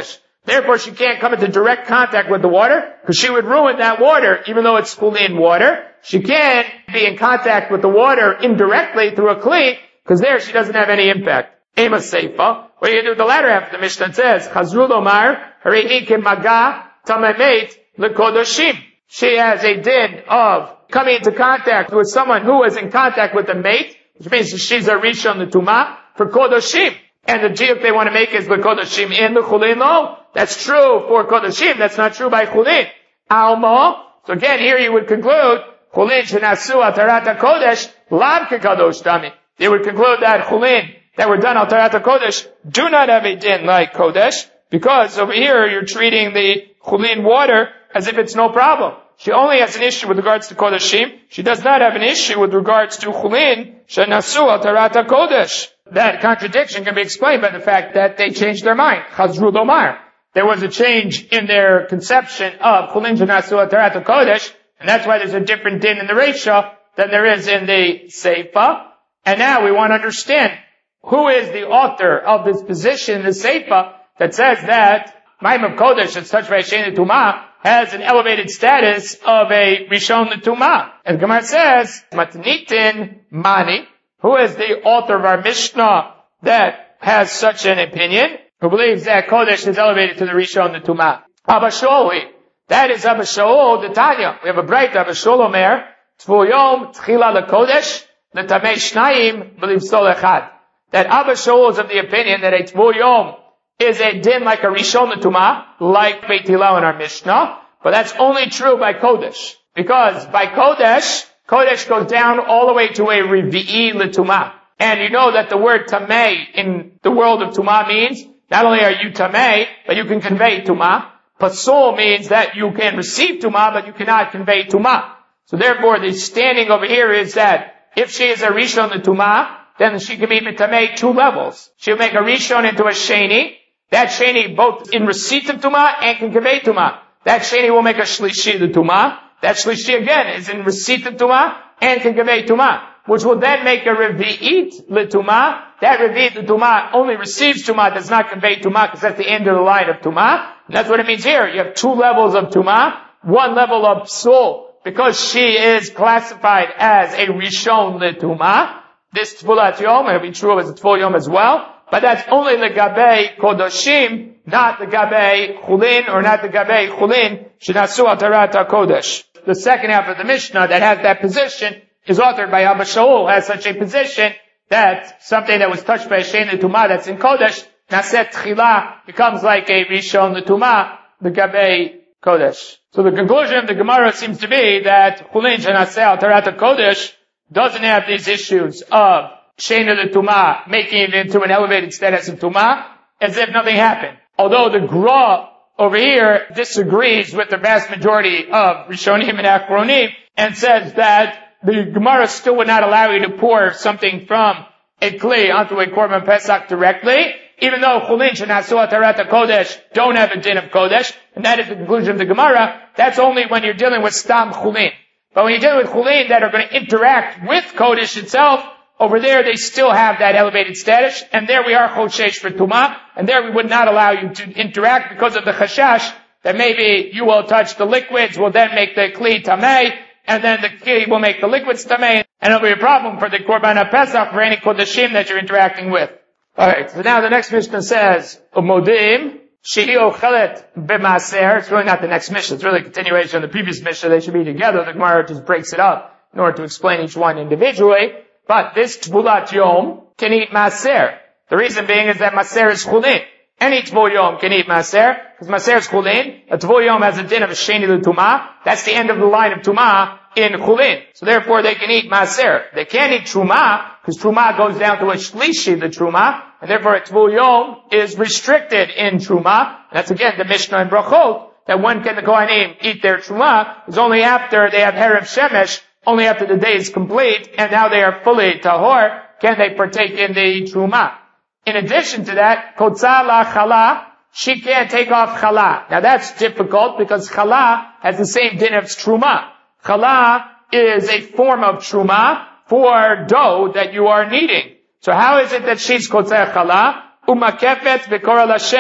Therefore, she can't come into direct contact with the water, because she would ruin that water, even though it's chulin water. She can be in contact with the water indirectly through a kli, because there she doesn't have any impact. Ema seifa. What do you do with the latter half of the Mishnah? It says, Chazru lomar, harehi kemaga tamemeit lekodoshim. She has a din of coming into contact with someone who is in contact with the mate, which means she's a rishon l'tumah, for kodoshim. And the diuk they want to make is lekodoshim in the chulin lo. That's true for kodoshim. That's not true by chulin. Alma. So again, here you would conclude, chulin shenasu atarat kodesh lav kekadosh dami. They would conclude that chulin that were done al tarat kodesh do not have a din like kodesh, because over here you're treating the chulin water as if it's no problem. She only has an issue with regards to kodeshim. She does not have an issue with regards to chulin shenasu al tarat kodesh. That contradiction can be explained by the fact that they changed their mind. Chazru lomar. There was a change in their conception of chulin shenasu al tarat kodesh, and that's why there's a different din in the Reisha than there is in the Seifa. And now we want to understand who is the author of this position in the Seifa that says that Maim of Kodesh that's touched by Shein Tumah has an elevated status of a Rishon Tumah. And Gemara says, Matnitin Mani, who is the author of our Mishnah that has such an opinion, who believes that Kodesh is elevated to the Rishon Tumah? Abba Shaul. That is Abba Shaul, the Tanya. We have a bright Abba Shaul Omer, Tvu Yom Tchila LeKodesh, L'Tamei Shnayim, B'Liv Sol Echad. That Abba Shaul is of the opinion that a Tvu Yom is a din like a Rishon L'Tumah, like Beit Hillel in our Mishnah, but that's only true by Kodesh. Because by Kodesh, Kodesh goes down all the way to a Revi'i L'Tumah. And you know that the word Tamei in the world of Tumah means, not only are you Tamei, but you can convey Tumah. Pasul means that you can receive Tumah, but you cannot convey Tumah. So therefore, the standing over here is that if she is a Rishon L'Tumah, then she can be Mitamei two levels. She'll make a Rishon into a Sheni. That Sheni both in receipt of Tumah and can convey Tumah. That Sheni will make a Shlishi the Tumah. That Shlishi again is in receipt of Tumah and can convey Tumah, which will then make a Revi'it L'Tumah. That Revi'it L'Tumah only receives Tumah, does not convey Tumah, because that's the end of the line of Tumah. And that's what it means here. You have two levels of Tumah, one level of Psul, because she is classified as a Rishon L'Tumah. This Tfulat Yom, it'll be true as a Tful Yom as well, but that's only the Gabei Kodoshim, not the Gabei Chulin, or not the Gabei Chulin, Shenasu Al Tarat HaKodesh. The second half of the Mishnah that has that position is authored by Abba Shaul, has such a position that something that was touched by a Shein L'Tumah that's in Kodesh, Naset Tchila, becomes like a Rishon L'Tumah, the Gabei Kodesh. So the conclusion of the Gemara seems to be that Chulin Shenaseh Al Tarat HaKodesh doesn't have these issues of Shein L'Tumah, making it into an elevated status of Tumah, as if nothing happened. Although the Gra over here disagrees with the vast majority of Rishonim and Achronim, and says that the Gemara still would not allow you to pour something from a Kli onto a Korban Pesach directly, even though Chulin Shenasu Al Tarat HaKodesh don't have a din of Kodesh, and that is the conclusion of the Gemara. That's only when you're dealing with Stam Chulin. But when you're dealing with Chulin that are going to interact with Kodesh itself, over there they still have that elevated status, and there we are Choshesh for Tumah, and there we would not allow you to interact because of the Chashash, that maybe you will touch the liquids, will then make the Kli Tamei, and then the Kli will make the liquids Tamei, and it'll be a problem for the Korban HaPesach, for any Kodeshim that you're interacting with. Alright, so now the next Mishnah says, Umodim, Shehi Ochelet B'Maser. It's really not the next Mishnah, it's really a continuation of the previous Mishnah. They should be together. The Gemara just breaks it up in order to explain each one individually. But this Tvulat Yom can eat Maser. The reason being is that Maser is Chulin. Any Tvul Yom can eat Maser, because Maser is Chulin. A Tvul Yom has a din of a Sheni L'Tumah. That's the end of the line of Tumah in Chulin. So therefore they can eat Maser. They can't eat Trumah, because Trumah goes down to a Shlishi, the Trumah, and therefore a Tvul Yom is restricted in Trumah. And that's again the Mishnah in Brachot, that when can the Kohanim eat their Trumah is only after they have Herav Shemesh, only after the day is complete, and now they are fully tahor, can they partake in the Trumah. In addition to that, Kotza la Chala, she can't take off Chala. Now that's difficult, because Chala has the same din of Trumah. Chala is a form of Trumah for dough that you are kneading. So how is it that she's Kotza Chala? Umakefet v'koral Hashem.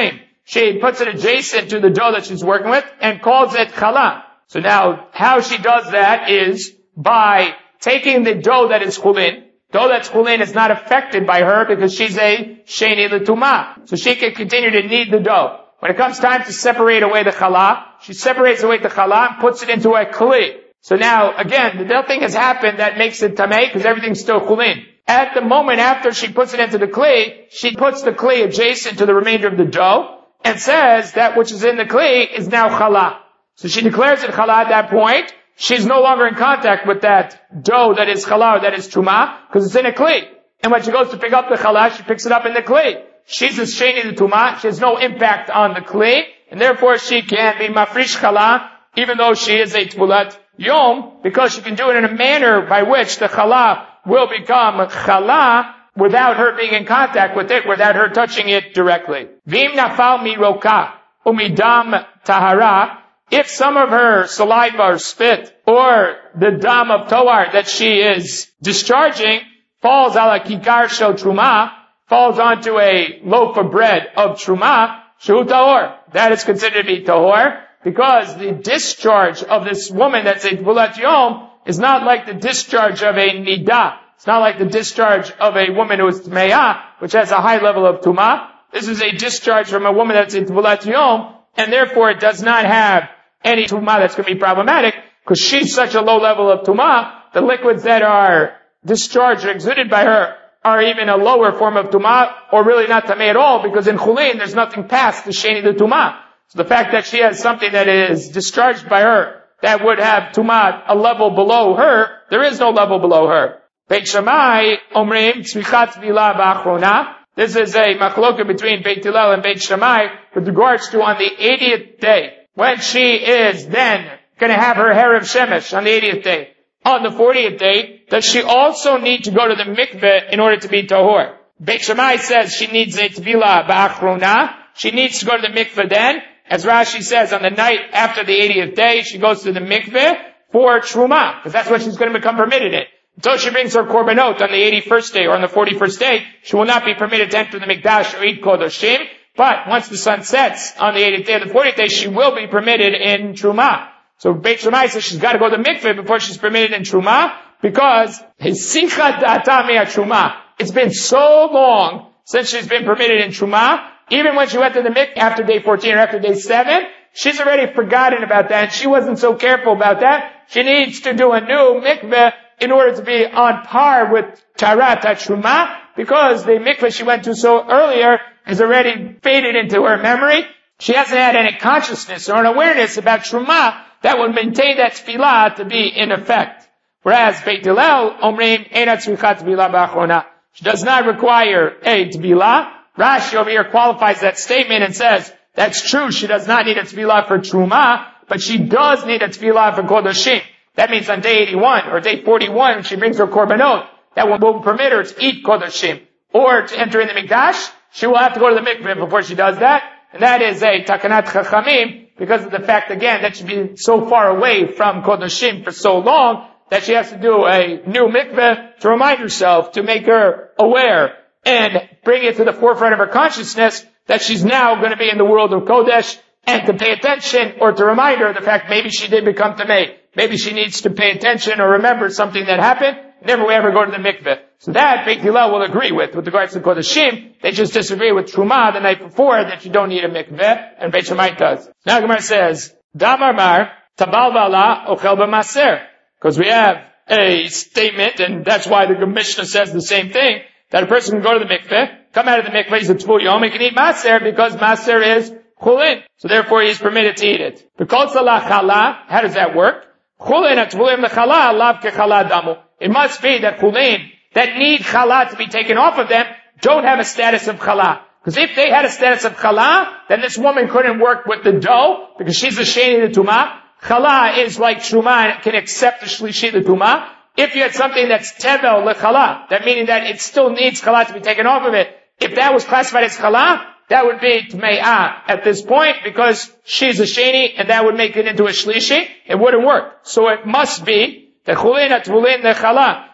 she puts it adjacent to the dough that she's working with and calls it challah. So now, how she does that is by taking the dough that is chulin. Dough that's chulin is not affected by her because she's a sheni l'tumah. So she can continue to knead the dough. When it comes time to separate away the challah, she separates away the challah and puts it into a kli. So now, again, nothing has happened that makes it tamei because everything's still chulin. At the moment after she puts it into the kli, she puts the kli adjacent to the remainder of the dough and says that which is in the kli is now challah. So she declares it challah at that point. She's no longer in contact with that dough that is challah, that is truma, because it's in a kli. And when she goes to pick up the challah, she picks it up in the kli. She's a sheni the tuma. She has no impact on the kli, and therefore she can be mafrish challah, even though she is a tvulat yom, because she can do it in a manner by which the challah will become challah without her being in contact with it, without her touching it directly. Vim nafal miroka umidam tahara. If some of her saliva or spit or the dam of toar that she is discharging falls ala kikar shel truma, falls onto a loaf of bread of truma, shu tahor. That is considered to be tahor, because the discharge of this woman that's a tvulat yom is not like the discharge of a nida. It's not like the discharge of a woman who is tmeya, which has a high level of tuma. This is a discharge from a woman that's a tvulat yom, and therefore it does not have any tuma that's going to be problematic, because she's such a low level of tuma. The liquids that are discharged or exuded by her are even a lower form of tuma, or really not tamei at all, because in chulin there's nothing past the sheni the tuma. So the fact that she has something that is discharged by her that would have tuma a level below her, there is no level below her. Beit Shammai omrim tzrichat tvila ba'achrona. This is a machloka between Beit Hillel and Beit Shammai with regards to on the eightieth day, when she is then going to have her hair of shemesh on the eightieth day. On the fortieth day, does she also need to go to the mikveh in order to be tahor? Beit Shammai says she needs a tvila ba'achrona. She needs to go to the mikveh then. As Rashi says, on the night after the eightieth day, she goes to the mikveh for truma, because that's what she's going to become permitted in. Until she brings her korbanot on the eighty-first day or on the forty-first day, she will not be permitted to enter the mikdash or eat kodoshim. But once the sun sets on the eightieth day or the fortieth day, she will be permitted in truma. So Beit Shammai says she's got to go to the mikveh before she's permitted in truma, because his simchat da'ata me'at truma. It's been so long since she's been permitted in truma. Even when she went to the mikveh after day fourteen or after day seven, she's already forgotten about that. She wasn't so careful about that. She needs to do a new mikveh in order to be on par with tarat truma, because the mikveh she went to so earlier has already faded into her memory. She hasn't had any consciousness or an awareness about truma that would maintain that tefillah to be in effect. Whereas Beit Hillel, omrim eina tzrichat tefillah ba'achrona. She does not require a tefillah. Rashi over here qualifies that statement and says, that's true, she does not need a tefillah for truma, but she does need a tefillah for kodoshim. That means on day eighty-one or day forty-one, when she brings her korbanot, that will, will permit her to eat kodoshim or to enter in the mikdash. She will have to go to the mikveh before she does that. And that is a takanat chachamim, because of the fact, again, that she's been so far away from kodoshim for so long that she has to do a new mikveh to remind herself, to make her aware and bring it to the forefront of her consciousness that she's now going to be in the world of Kodesh, and to pay attention or to remind her of the fact maybe she did become Tamei. Maybe she needs to pay attention or remember something that happened. Never will ever go to the mikveh. So that Beit Hillel will agree with. With regards to Kodeshim, they just disagree with Truma the night before that you don't need a mikveh, and Beit Shammai does. Now Gemara says, Damar Mar, Tabal Bala, Ochel B'Maser. Because we have a statement, and that's why the Mishnah says the same thing, that a person can go to the mikveh, come out of the mikveh, he's a Tvul Yom, he can eat Maser, because Maser is Chulin. So therefore he is permitted to eat it. Because Salah Chala, how does that work? Chulin at Tvulim Lechala, Lav Kechala Damu. It must be that Chulin, that need Chala to be taken off of them, don't have a status of Chala. Because if they had a status of Chala, then this woman couldn't work with the dough, because she's a Sheni the Tumah. Chala is like Truma and can accept the Shlishi the Tumah. If you had something that's Tevel Lechala, that meaning that it still needs Chala to be taken off of it, if that was classified as Chala, that would be Tme'ah at this point, because she's a Sheni, and that would make it into a Shlishi. It wouldn't work. So it must be that Chulin at Tvulin Lechala,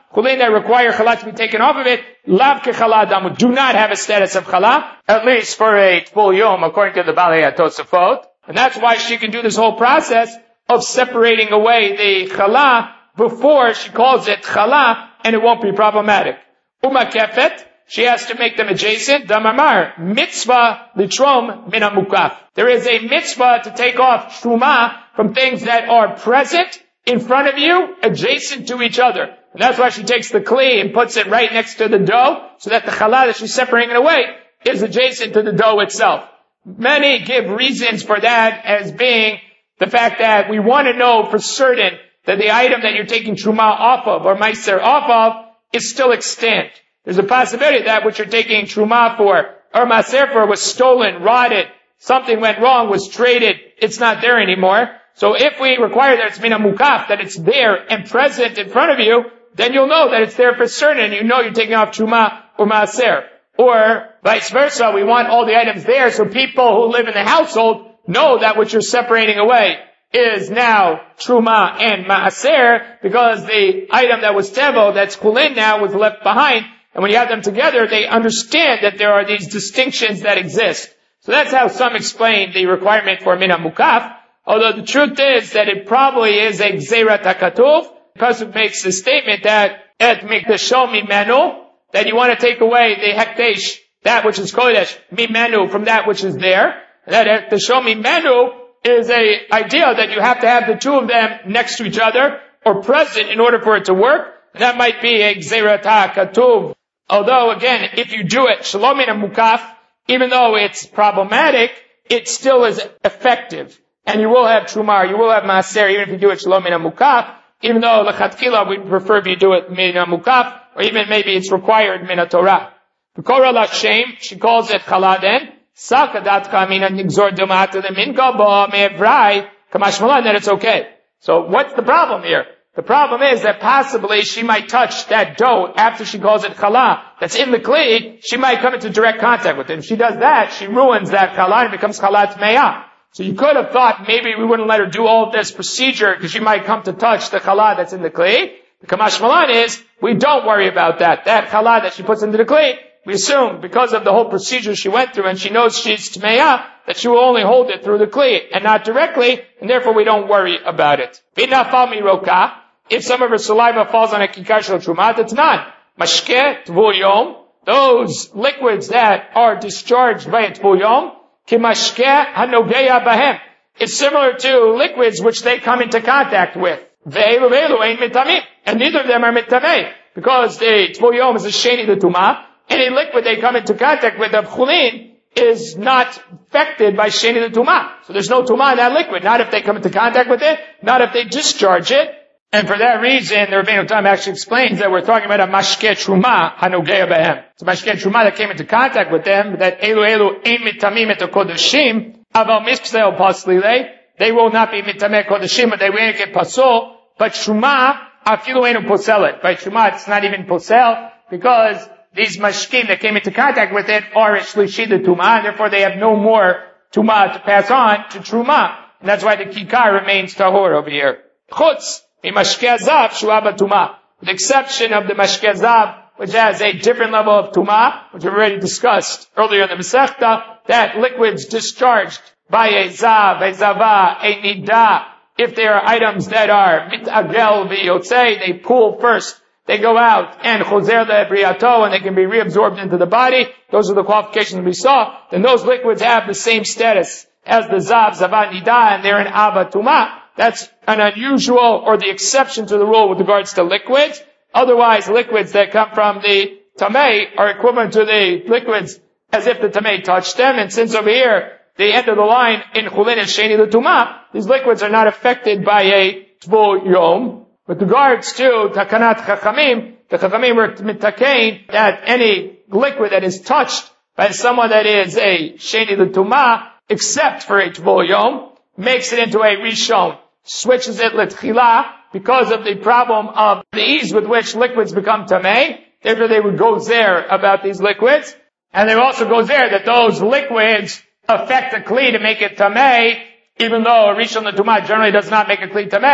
chulin that require chala to be taken off of it, lav ke chala damu, do not have a status of chala, at least for a tvul yom, according to the Balei HaTosafot. And that's why she can do this whole process of separating away the chala before she calls it chala, and it won't be problematic. Uma kefet, she has to make them adjacent. Damamar, mitzvah litrom min hamukaf. There is a mitzvah to take off truma from things that are present in front of you, adjacent to each other. And that's why she takes the kli and puts it right next to the dough, so that the challah that she's separating away is adjacent to the dough itself. Many give reasons for that as being the fact that we want to know for certain that the item that you're taking truma off of, or meiser off of, is still extant. There's a possibility that what you're taking truma for, or meiser for, was stolen, rotted, something went wrong, was traded, it's not there anymore. So if we require that it's min hamukaf, that it's there and present in front of you, then you'll know that it's there for certain, and you know you're taking off truma or maaser. Or vice versa, we want all the items there so people who live in the household know that what you're separating away is now truma and maaser, because the item that was tevo, that's chulin now, was left behind. And when you have them together, they understand that there are these distinctions that exist. So that's how some explain the requirement for min hamukaf. Although the truth is that it probably is a gzerat hakatuv. The pasuk makes the statement that et mikdasho mimenu, that you want to take away the hekdesh, that which is kodesh, mimenu, from that which is there. That et mikdasho mimenu is a idea that you have to have the two of them next to each other or present in order for it to work. That might be a gzerat hakatuv. Although again, if you do it shalom min hamukaf, even though it's problematic, it still is effective. And you will have trumar, you will have maaser, even if you do it shalom min hamukaf, even though lechatchila we prefer if you do it min hamukaf, or even maybe it's required min haTorah. V'kora l'shem, she calls it chala then, sakadat kamina nigzor dumata the min gaba me'evrai, kamashmalan, that it's okay. So what's the problem here? The problem is that possibly she might touch that dough after she calls it chala that's in the kli, she might come into direct contact with it. If she does that, she ruins that chala and becomes chala tmeah. So you could have thought maybe we wouldn't let her do all of this procedure because she might come to touch the challah that's in the kli. The kamash malan is, we don't worry about that. That challah that she puts into the kli, we assume because of the whole procedure she went through and she knows she's tmeah, that she will only hold it through the kli and not directly, and therefore we don't worry about it. If some of her saliva falls on a kikar shel truma, it's not. Mashke, tvul yom, those liquids that are discharged by a tvul yom, kimashke hanogeya bahem. It's similar to liquids which they come into contact with. Ve'elu ve'elu ein mitamim. And neither of them are mitameh. Because the tvul yom is a sheni the tumah. Any liquid they come into contact with of chulin is not affected by sheni the tumah. So there's no tumah in that liquid. Not if they come into contact with it. Not if they discharge it. And for that reason, the Rebbeinu Tam actually explains that we're talking about a mashke truma hanogeya behem. It's a mashke truma that came into contact with them, that elu elu ein mitamim et kodeshim, aval mispsel paslile, they will not be mitameh kodeshim, but they will get pasol, but truma, afilu einu poselet. By truma, it's not even posel, because these mashkim that came into contact with it are a shlishi the tuma, and therefore they have no more tuma to pass on to truma. And that's why the kikar remains tahor over here. Chutz, with the exception of the mashke zav, which has a different level of tumah, which we've already discussed earlier in the Masechta, that liquids discharged by a zav, a zava, a nida, if they are items that are mitagel v'yotzei, they pool first, they go out, and choser le'briato, and they can be reabsorbed into the body, those are the qualifications we saw, then those liquids have the same status as the zav, zava, nida, and they're an ava tumah. That's an unusual, or the exception to the rule with regards to liquids. Otherwise, liquids that come from the tamei are equivalent to the liquids as if the tamei touched them. And since over here, the end of the line in chulin is sheni l'tumah, these liquids are not affected by a tvul yom. With regards to takanat chachamim, the chachamim were mitakein that any liquid that is touched by someone that is a sheni l'tumah, except for a tvul yom, makes it into a rishon. Switches it l'tchila because of the problem of the ease with which liquids become tamei. Therefore, they would go there about these liquids, and they also go there that those liquids affect the kli to make it tamei, even though a rishon l'tumah generally does not make a kli tamei.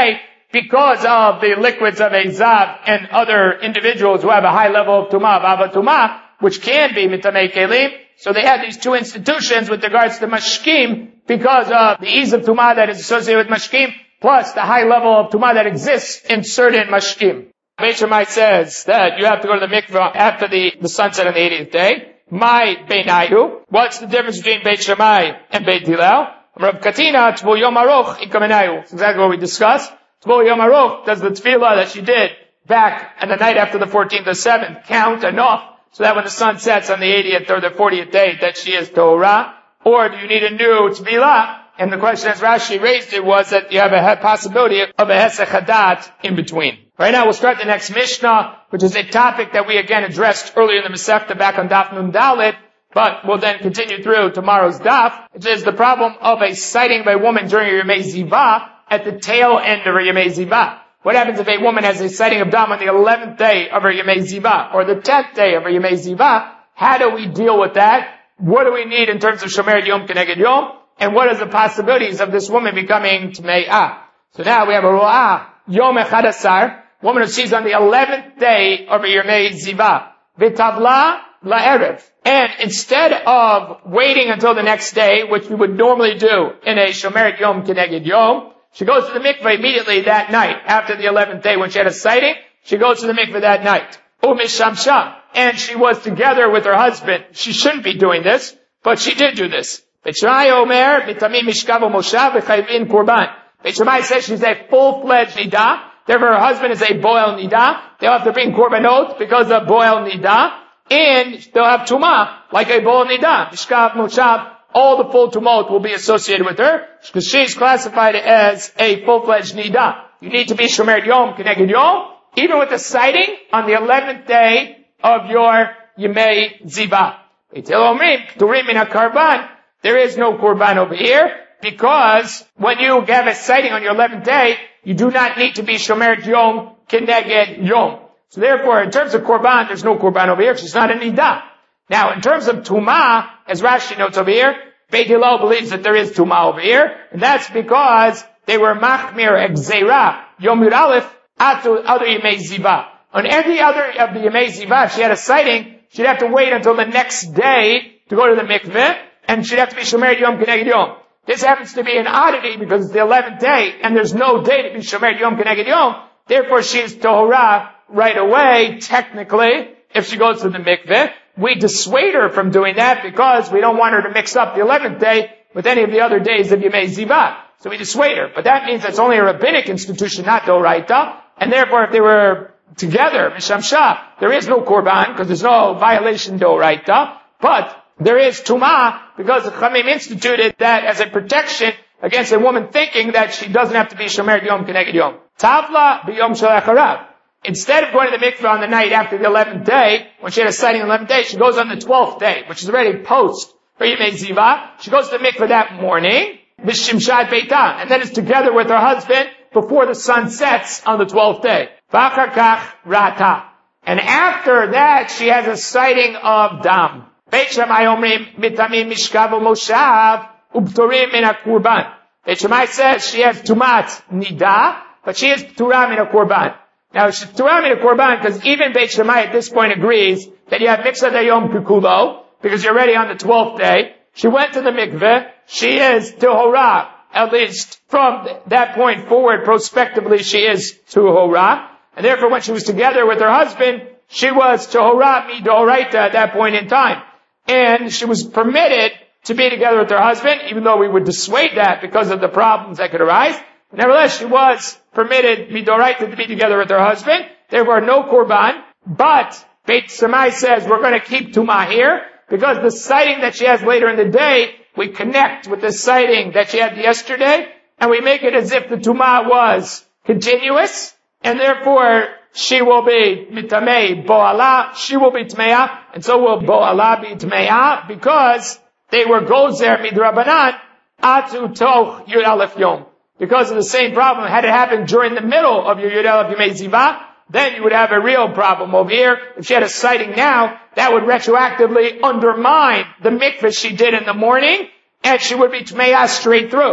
because of the liquids of a zav and other individuals who have a high level of tumah, of tumah, which can be mitamei kelim. So they had these two institutions with regards to mashkim because of the ease of tumah that is associated with mashkim, plus the high level of tumah that exists in certain mashkim. Beit Shammai says that you have to go to the mikveh after the, the sunset on the eightieth day. My beinayu. What's the difference between Beit Shammai and Beit Hillel? Rav Katina, Tvul Yom Aruch, Ikamenayu. It's exactly what we discussed. Tvul Yom Aruch does the tefillah that she did back on the night after the fourteenth or seventh count enough so that when the sun sets on the eightieth or the fortieth day that she is Torah? Or do you need a new tefillah? And the question as Rashi raised it was that you have a possibility of a Hesech Hadat in between. Right now we'll start the next Mishnah, which is a topic that we again addressed earlier in the Masechta back on Daf Nun Dalet, but we'll then continue through tomorrow's Daf. It is the problem of a sighting of a woman during her Yemei Zivah at the tail end of her Yemei Zivah. What happens if a woman has a sighting of Dam on the eleventh day of her Yemei Zivah, or the tenth day of her Yemei Zivah? How do we deal with that? What do we need in terms of Shomer Yom Keneged Yom? And what are the possibilities of this woman becoming Tmei'ah? So now we have a Ro'ah, Yom Echad Asar, woman who sees on the eleventh day of her Yemei Zivah, V'tavla la'erev. And instead of waiting until the next day, which we would normally do in a Shomer Yom Keneged Yom, she goes to the mikveh immediately that night, after the eleventh day when she had a sighting, she goes to the mikveh that night. U'mishamsha. And she was together with her husband. She shouldn't be doing this, but she did do this. Beit Shammai Omer, B'tamim Mishkav Moshav V'chayvin Kurban. Beit Shammai says she's a full-fledged nidah. Therefore, her husband is a boel nidah. They'll have to bring korbanot because of boel nidah, and they'll have tumah like a boel nidah. Mishkav Moshav, all the full tumot will be associated with her because she's classified as a full-fledged nidah. You need to be shomer yom keneged yom, even with the sighting on the eleventh day of your Yemei Zivah. Beitel Omrim, Turim Min HaKarban. There is no korban over here, because when you have a sighting on your eleventh day, you do not need to be shomer yom keneged yom. So therefore, in terms of korban, there's no korban over here. She's not a nidah. Now, in terms of tumah, as Rashi notes over here, Beit Hillel believes that there is tumah over here, and that's because they were machmir egzeira yom yud aleph atu other yemei zivah. On every other of the yemei zivah, she had a sighting, she'd have to wait until the next day to go to the mikveh, and she'd have to be shomer yom keneged yom. This happens to be an oddity because it's the eleventh day, and there's no day to be shomer yom keneged yom. Therefore, she's tohara right away, technically, if she goes to the mikveh. We dissuade her from doing that because we don't want her to mix up the eleventh day with any of the other days of Yemei Zivah. So we dissuade her. But that means that's only a rabbinic institution, not Doraita. And therefore, if they were together, Mishamsha, there is no korban because there's no violation Doraita. But there is tumah because the Chamim instituted that as a protection against a woman thinking that she doesn't have to be shomer yom keneged yom. Tavla b'yom shalacharav. Instead of going to the mikveh on the night after the eleventh day, when she had a sighting on the eleventh day, she goes on the twelfth day, which is already post her Yemei Zivah. She goes to the mikveh that morning, b'shimshat beita, and then is together with her husband before the sun sets on the twelfth day. V'achar kach rata. And after that, she has a sighting of dam. Beit Shammai omrim mitamim mishkav u'moshav ubtorim min ha'kurban. Beit Shammai says she has tumat nidah, but she is turam min ha'kurban. Now, she's turam min ha'kurban because even Beit Shammai at this point agrees that you have mikzah dayom pikulo because you're already on the twelfth day. She went to the mikveh. She is tuhora, at least from that point forward, prospectively, she is tuhora. And therefore, when she was together with her husband, she was tuhora midoraita at that point in time. And she was permitted to be together with her husband, even though we would dissuade that because of the problems that could arise. Nevertheless, she was permitted midoraita to be together with her husband. There were no korban, but Beit Shammai says we're going to keep tumah here because the sighting that she has later in the day, we connect with the sighting that she had yesterday, and we make it as if the tumah was continuous, and therefore she will be mitamei bo'ala, she will be tmeah, and so will bo'ala be tmeah, because they were gozer midrabanan atu toch yud aleph yom. Because of the same problem, had it happened during the middle of your Yud Aleph Yemei Zivah, then you would have a real problem over here. If she had a sighting now, that would retroactively undermine the mikveh she did in the morning, and she would be tmeah straight through.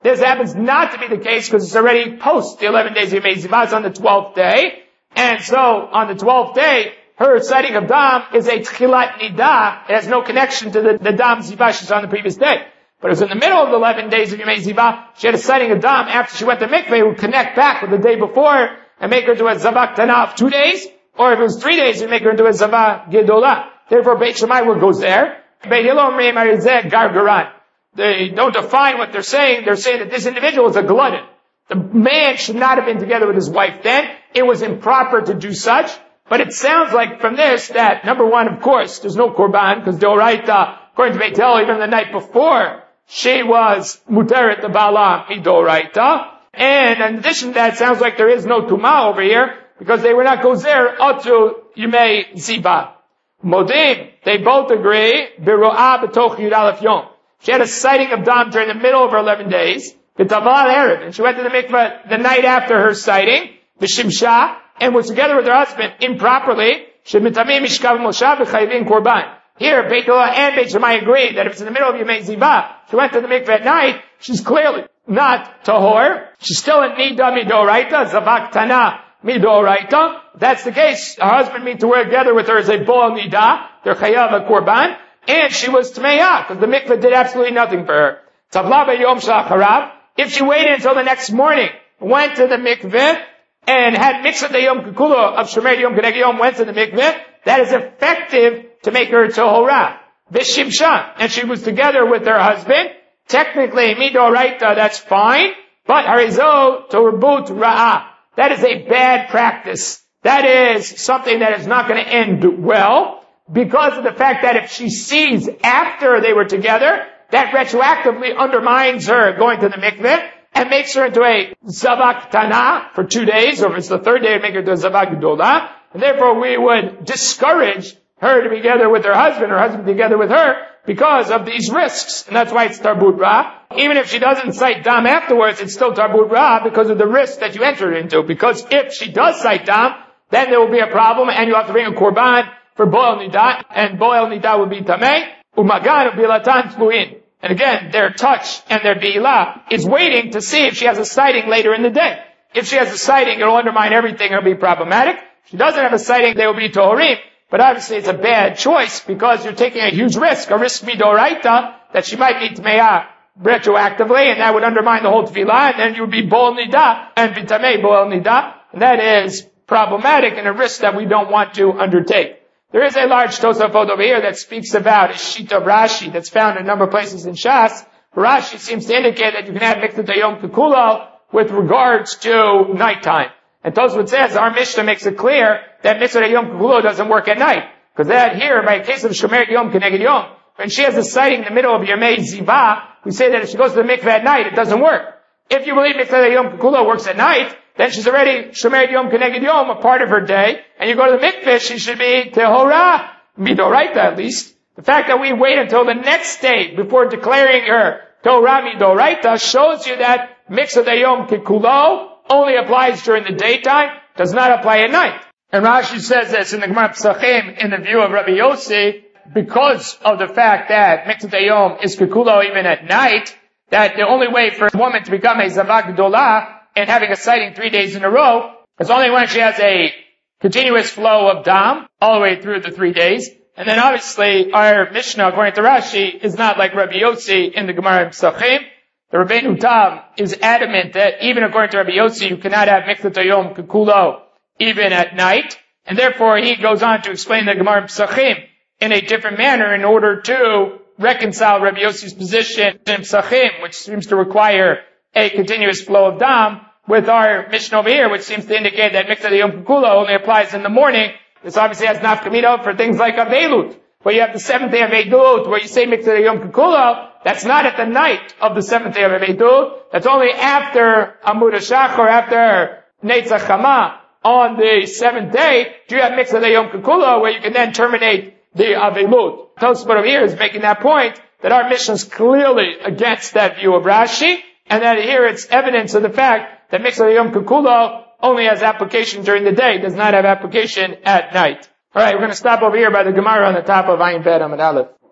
This happens not to be the case because it's already post the eleven days of Yemei Zivah. It's on the twelfth day. And so, on the twelfth day, her sighting of Dam is a Tchilat Nida. It has no connection to the, the Dam Zivah she saw on the previous day. But it was in the middle of the eleven days of Yemei Zivah. She had a sighting of Dam after she went to mikveh. It would connect back with the day before and make her into a Zavak Tanah of two days. Or if it was three days, it would make her into a Zavak Gedolah. Therefore, Beit Shammai will goes there. Beit Hillel Meim Arizeh Gargaran. They don't define what they're saying. They're saying that this individual is a glutton. The man should not have been together with his wife then. It was improper to do such. But it sounds like from this that, number one, of course, there's no korban, because Doraita, according to Beit Hillel, even the night before, she was muteret the Bala Midoraita. And in addition to that, it sounds like there is no Tumah over here, because they were not gozer atu Yemei Zivah. Modim, they both agree, Biro'ah b'toch Yud Aleph Yom. She had a sighting of Dam during the middle of her eleven days, B'taval Erev, and she went to the mikveh the night after her sighting, B'shimsha, and was together with her husband improperly, Shemitamim Mishkav Moshav B'chayvin Korban. Here, Beit Hillel and Beit Shammai agree that if it's in the middle of Yemei Zivah, she went to the mikveh at night, she's clearly not tahor. She's still in Nida Midoraita, Zavak Tanah Midoraita. If that's the case, her husband meet to work together with her as a Bo'al Nida, they're Chayav a Korban, and she was Tmeiyah, because the mikveh did absolutely nothing for her. Tavla B'yom Shacharav, if she waited until the next morning, went to the mikveh, and had Mitzvah Yom Kikulo of Shomer Yom Keneged Yom, went to the mikveh, that is effective to make her Tohorah. B'shimsha, and she was together with her husband. Technically, Midoraita, that's fine, but Harizo Torbut Ra'ah. That is a bad practice. That is something that is not going to end well, because of the fact that if she sees after they were together, that retroactively undermines her going to the mikveh, and makes her into a Zavak Tanah for two days, or if it's the third day, it'd make her into a Zavak Gedolah, and therefore we would discourage her to be together with her husband, her husband together with her, because of these risks. And that's why it's Tarbut Ra. Even if she doesn't cite Dam afterwards, it's still Tarbut Ra because of the risk that you enter into. Because if she does cite Dam, then there will be a problem, and you have to bring a Korban for Bo'el Nidah, and Bo'el Nidah will be Tameh, Umagan Bilatan Tluin. And again, their touch and their Bi'ilah is waiting to see if she has a sighting later in the day. If she has a sighting, it'll undermine everything, it'll be problematic. If she doesn't have a sighting, they will be Tohorim. But obviously it's a bad choice, because you're taking a huge risk, a risk Midoraita, that she might be Tmeiyah retroactively, and that would undermine the whole Tefillah, and then you would be Bo'el Nidah, and B'tamei Bo'el Nidah, and that is problematic and a risk that we don't want to undertake. There is a large Tosafot over here that speaks about a sheet of Rashi that's found in a number of places in Shas. Rashi seems to indicate that you can have Miktat Yom Kikulo with regards to nighttime. And Tosafot says, our Mishnah makes it clear that Miktat Yom Kikulo doesn't work at night. Because that here, by a case of Shomer Yom Keneged Yom, when she has a sighting in the middle of Yemei Zivah, we say that if she goes to the mikveh at night, it doesn't work. If you believe Miktat Yom Kikulo works at night, then she's already Shomer Yom Keneged Yom, a part of her day, and you go to the mikveh, she should be Tehorah, Midoraita at least. The fact that we wait until the next day before declaring her Tehorah Midoraita shows you that Miktat Yom Kikulo only applies during the daytime, does not apply at night. And Rashi says this in the Gemara Pesachim, in the view of Rabbi Yossi, because of the fact that Miktat Yom is Kikulo even at night, that the only way for a woman to become a Zavak Gedolah and having a sighting three days in a row is only when she has a continuous flow of Dam all the way through the three days. And then obviously our Mishnah, according to Rashi, is not like Rabbi Yossi in the Gemara Pesachim. The Rabbeinu Tam is adamant that even according to Rabbi Yossi, you cannot have Miktat Yom Kikulo even at night. And therefore he goes on to explain the Gemara Pesachim in a different manner in order to reconcile Rabbi Yossi's position in Pesachim, which seems to require a continuous flow of Dam, with our Mishnah over here, which seems to indicate that Miktat Yom Kikulo only applies in the morning. This obviously has nafkamina for things like Avelut, where you have the seventh day of Eilut, where you say Miktat Yom Kikulo. That's not at the night of the seventh day of Eilut. That's only after Amud HaShach, or after Netzach Hama on the seventh day. Do you have Miktat Yom Kikulo, where you can then terminate the Avelut? Tosfot over here is making that point, that our Mishnah is clearly against that view of Rashi, and that here it's evidence of the fact that Miktat Yom Kikulo only has application during the day, does not have application at night. Alright, we're going to stop over here by the Gemara on the top of Ayin Bet Amud Aleph.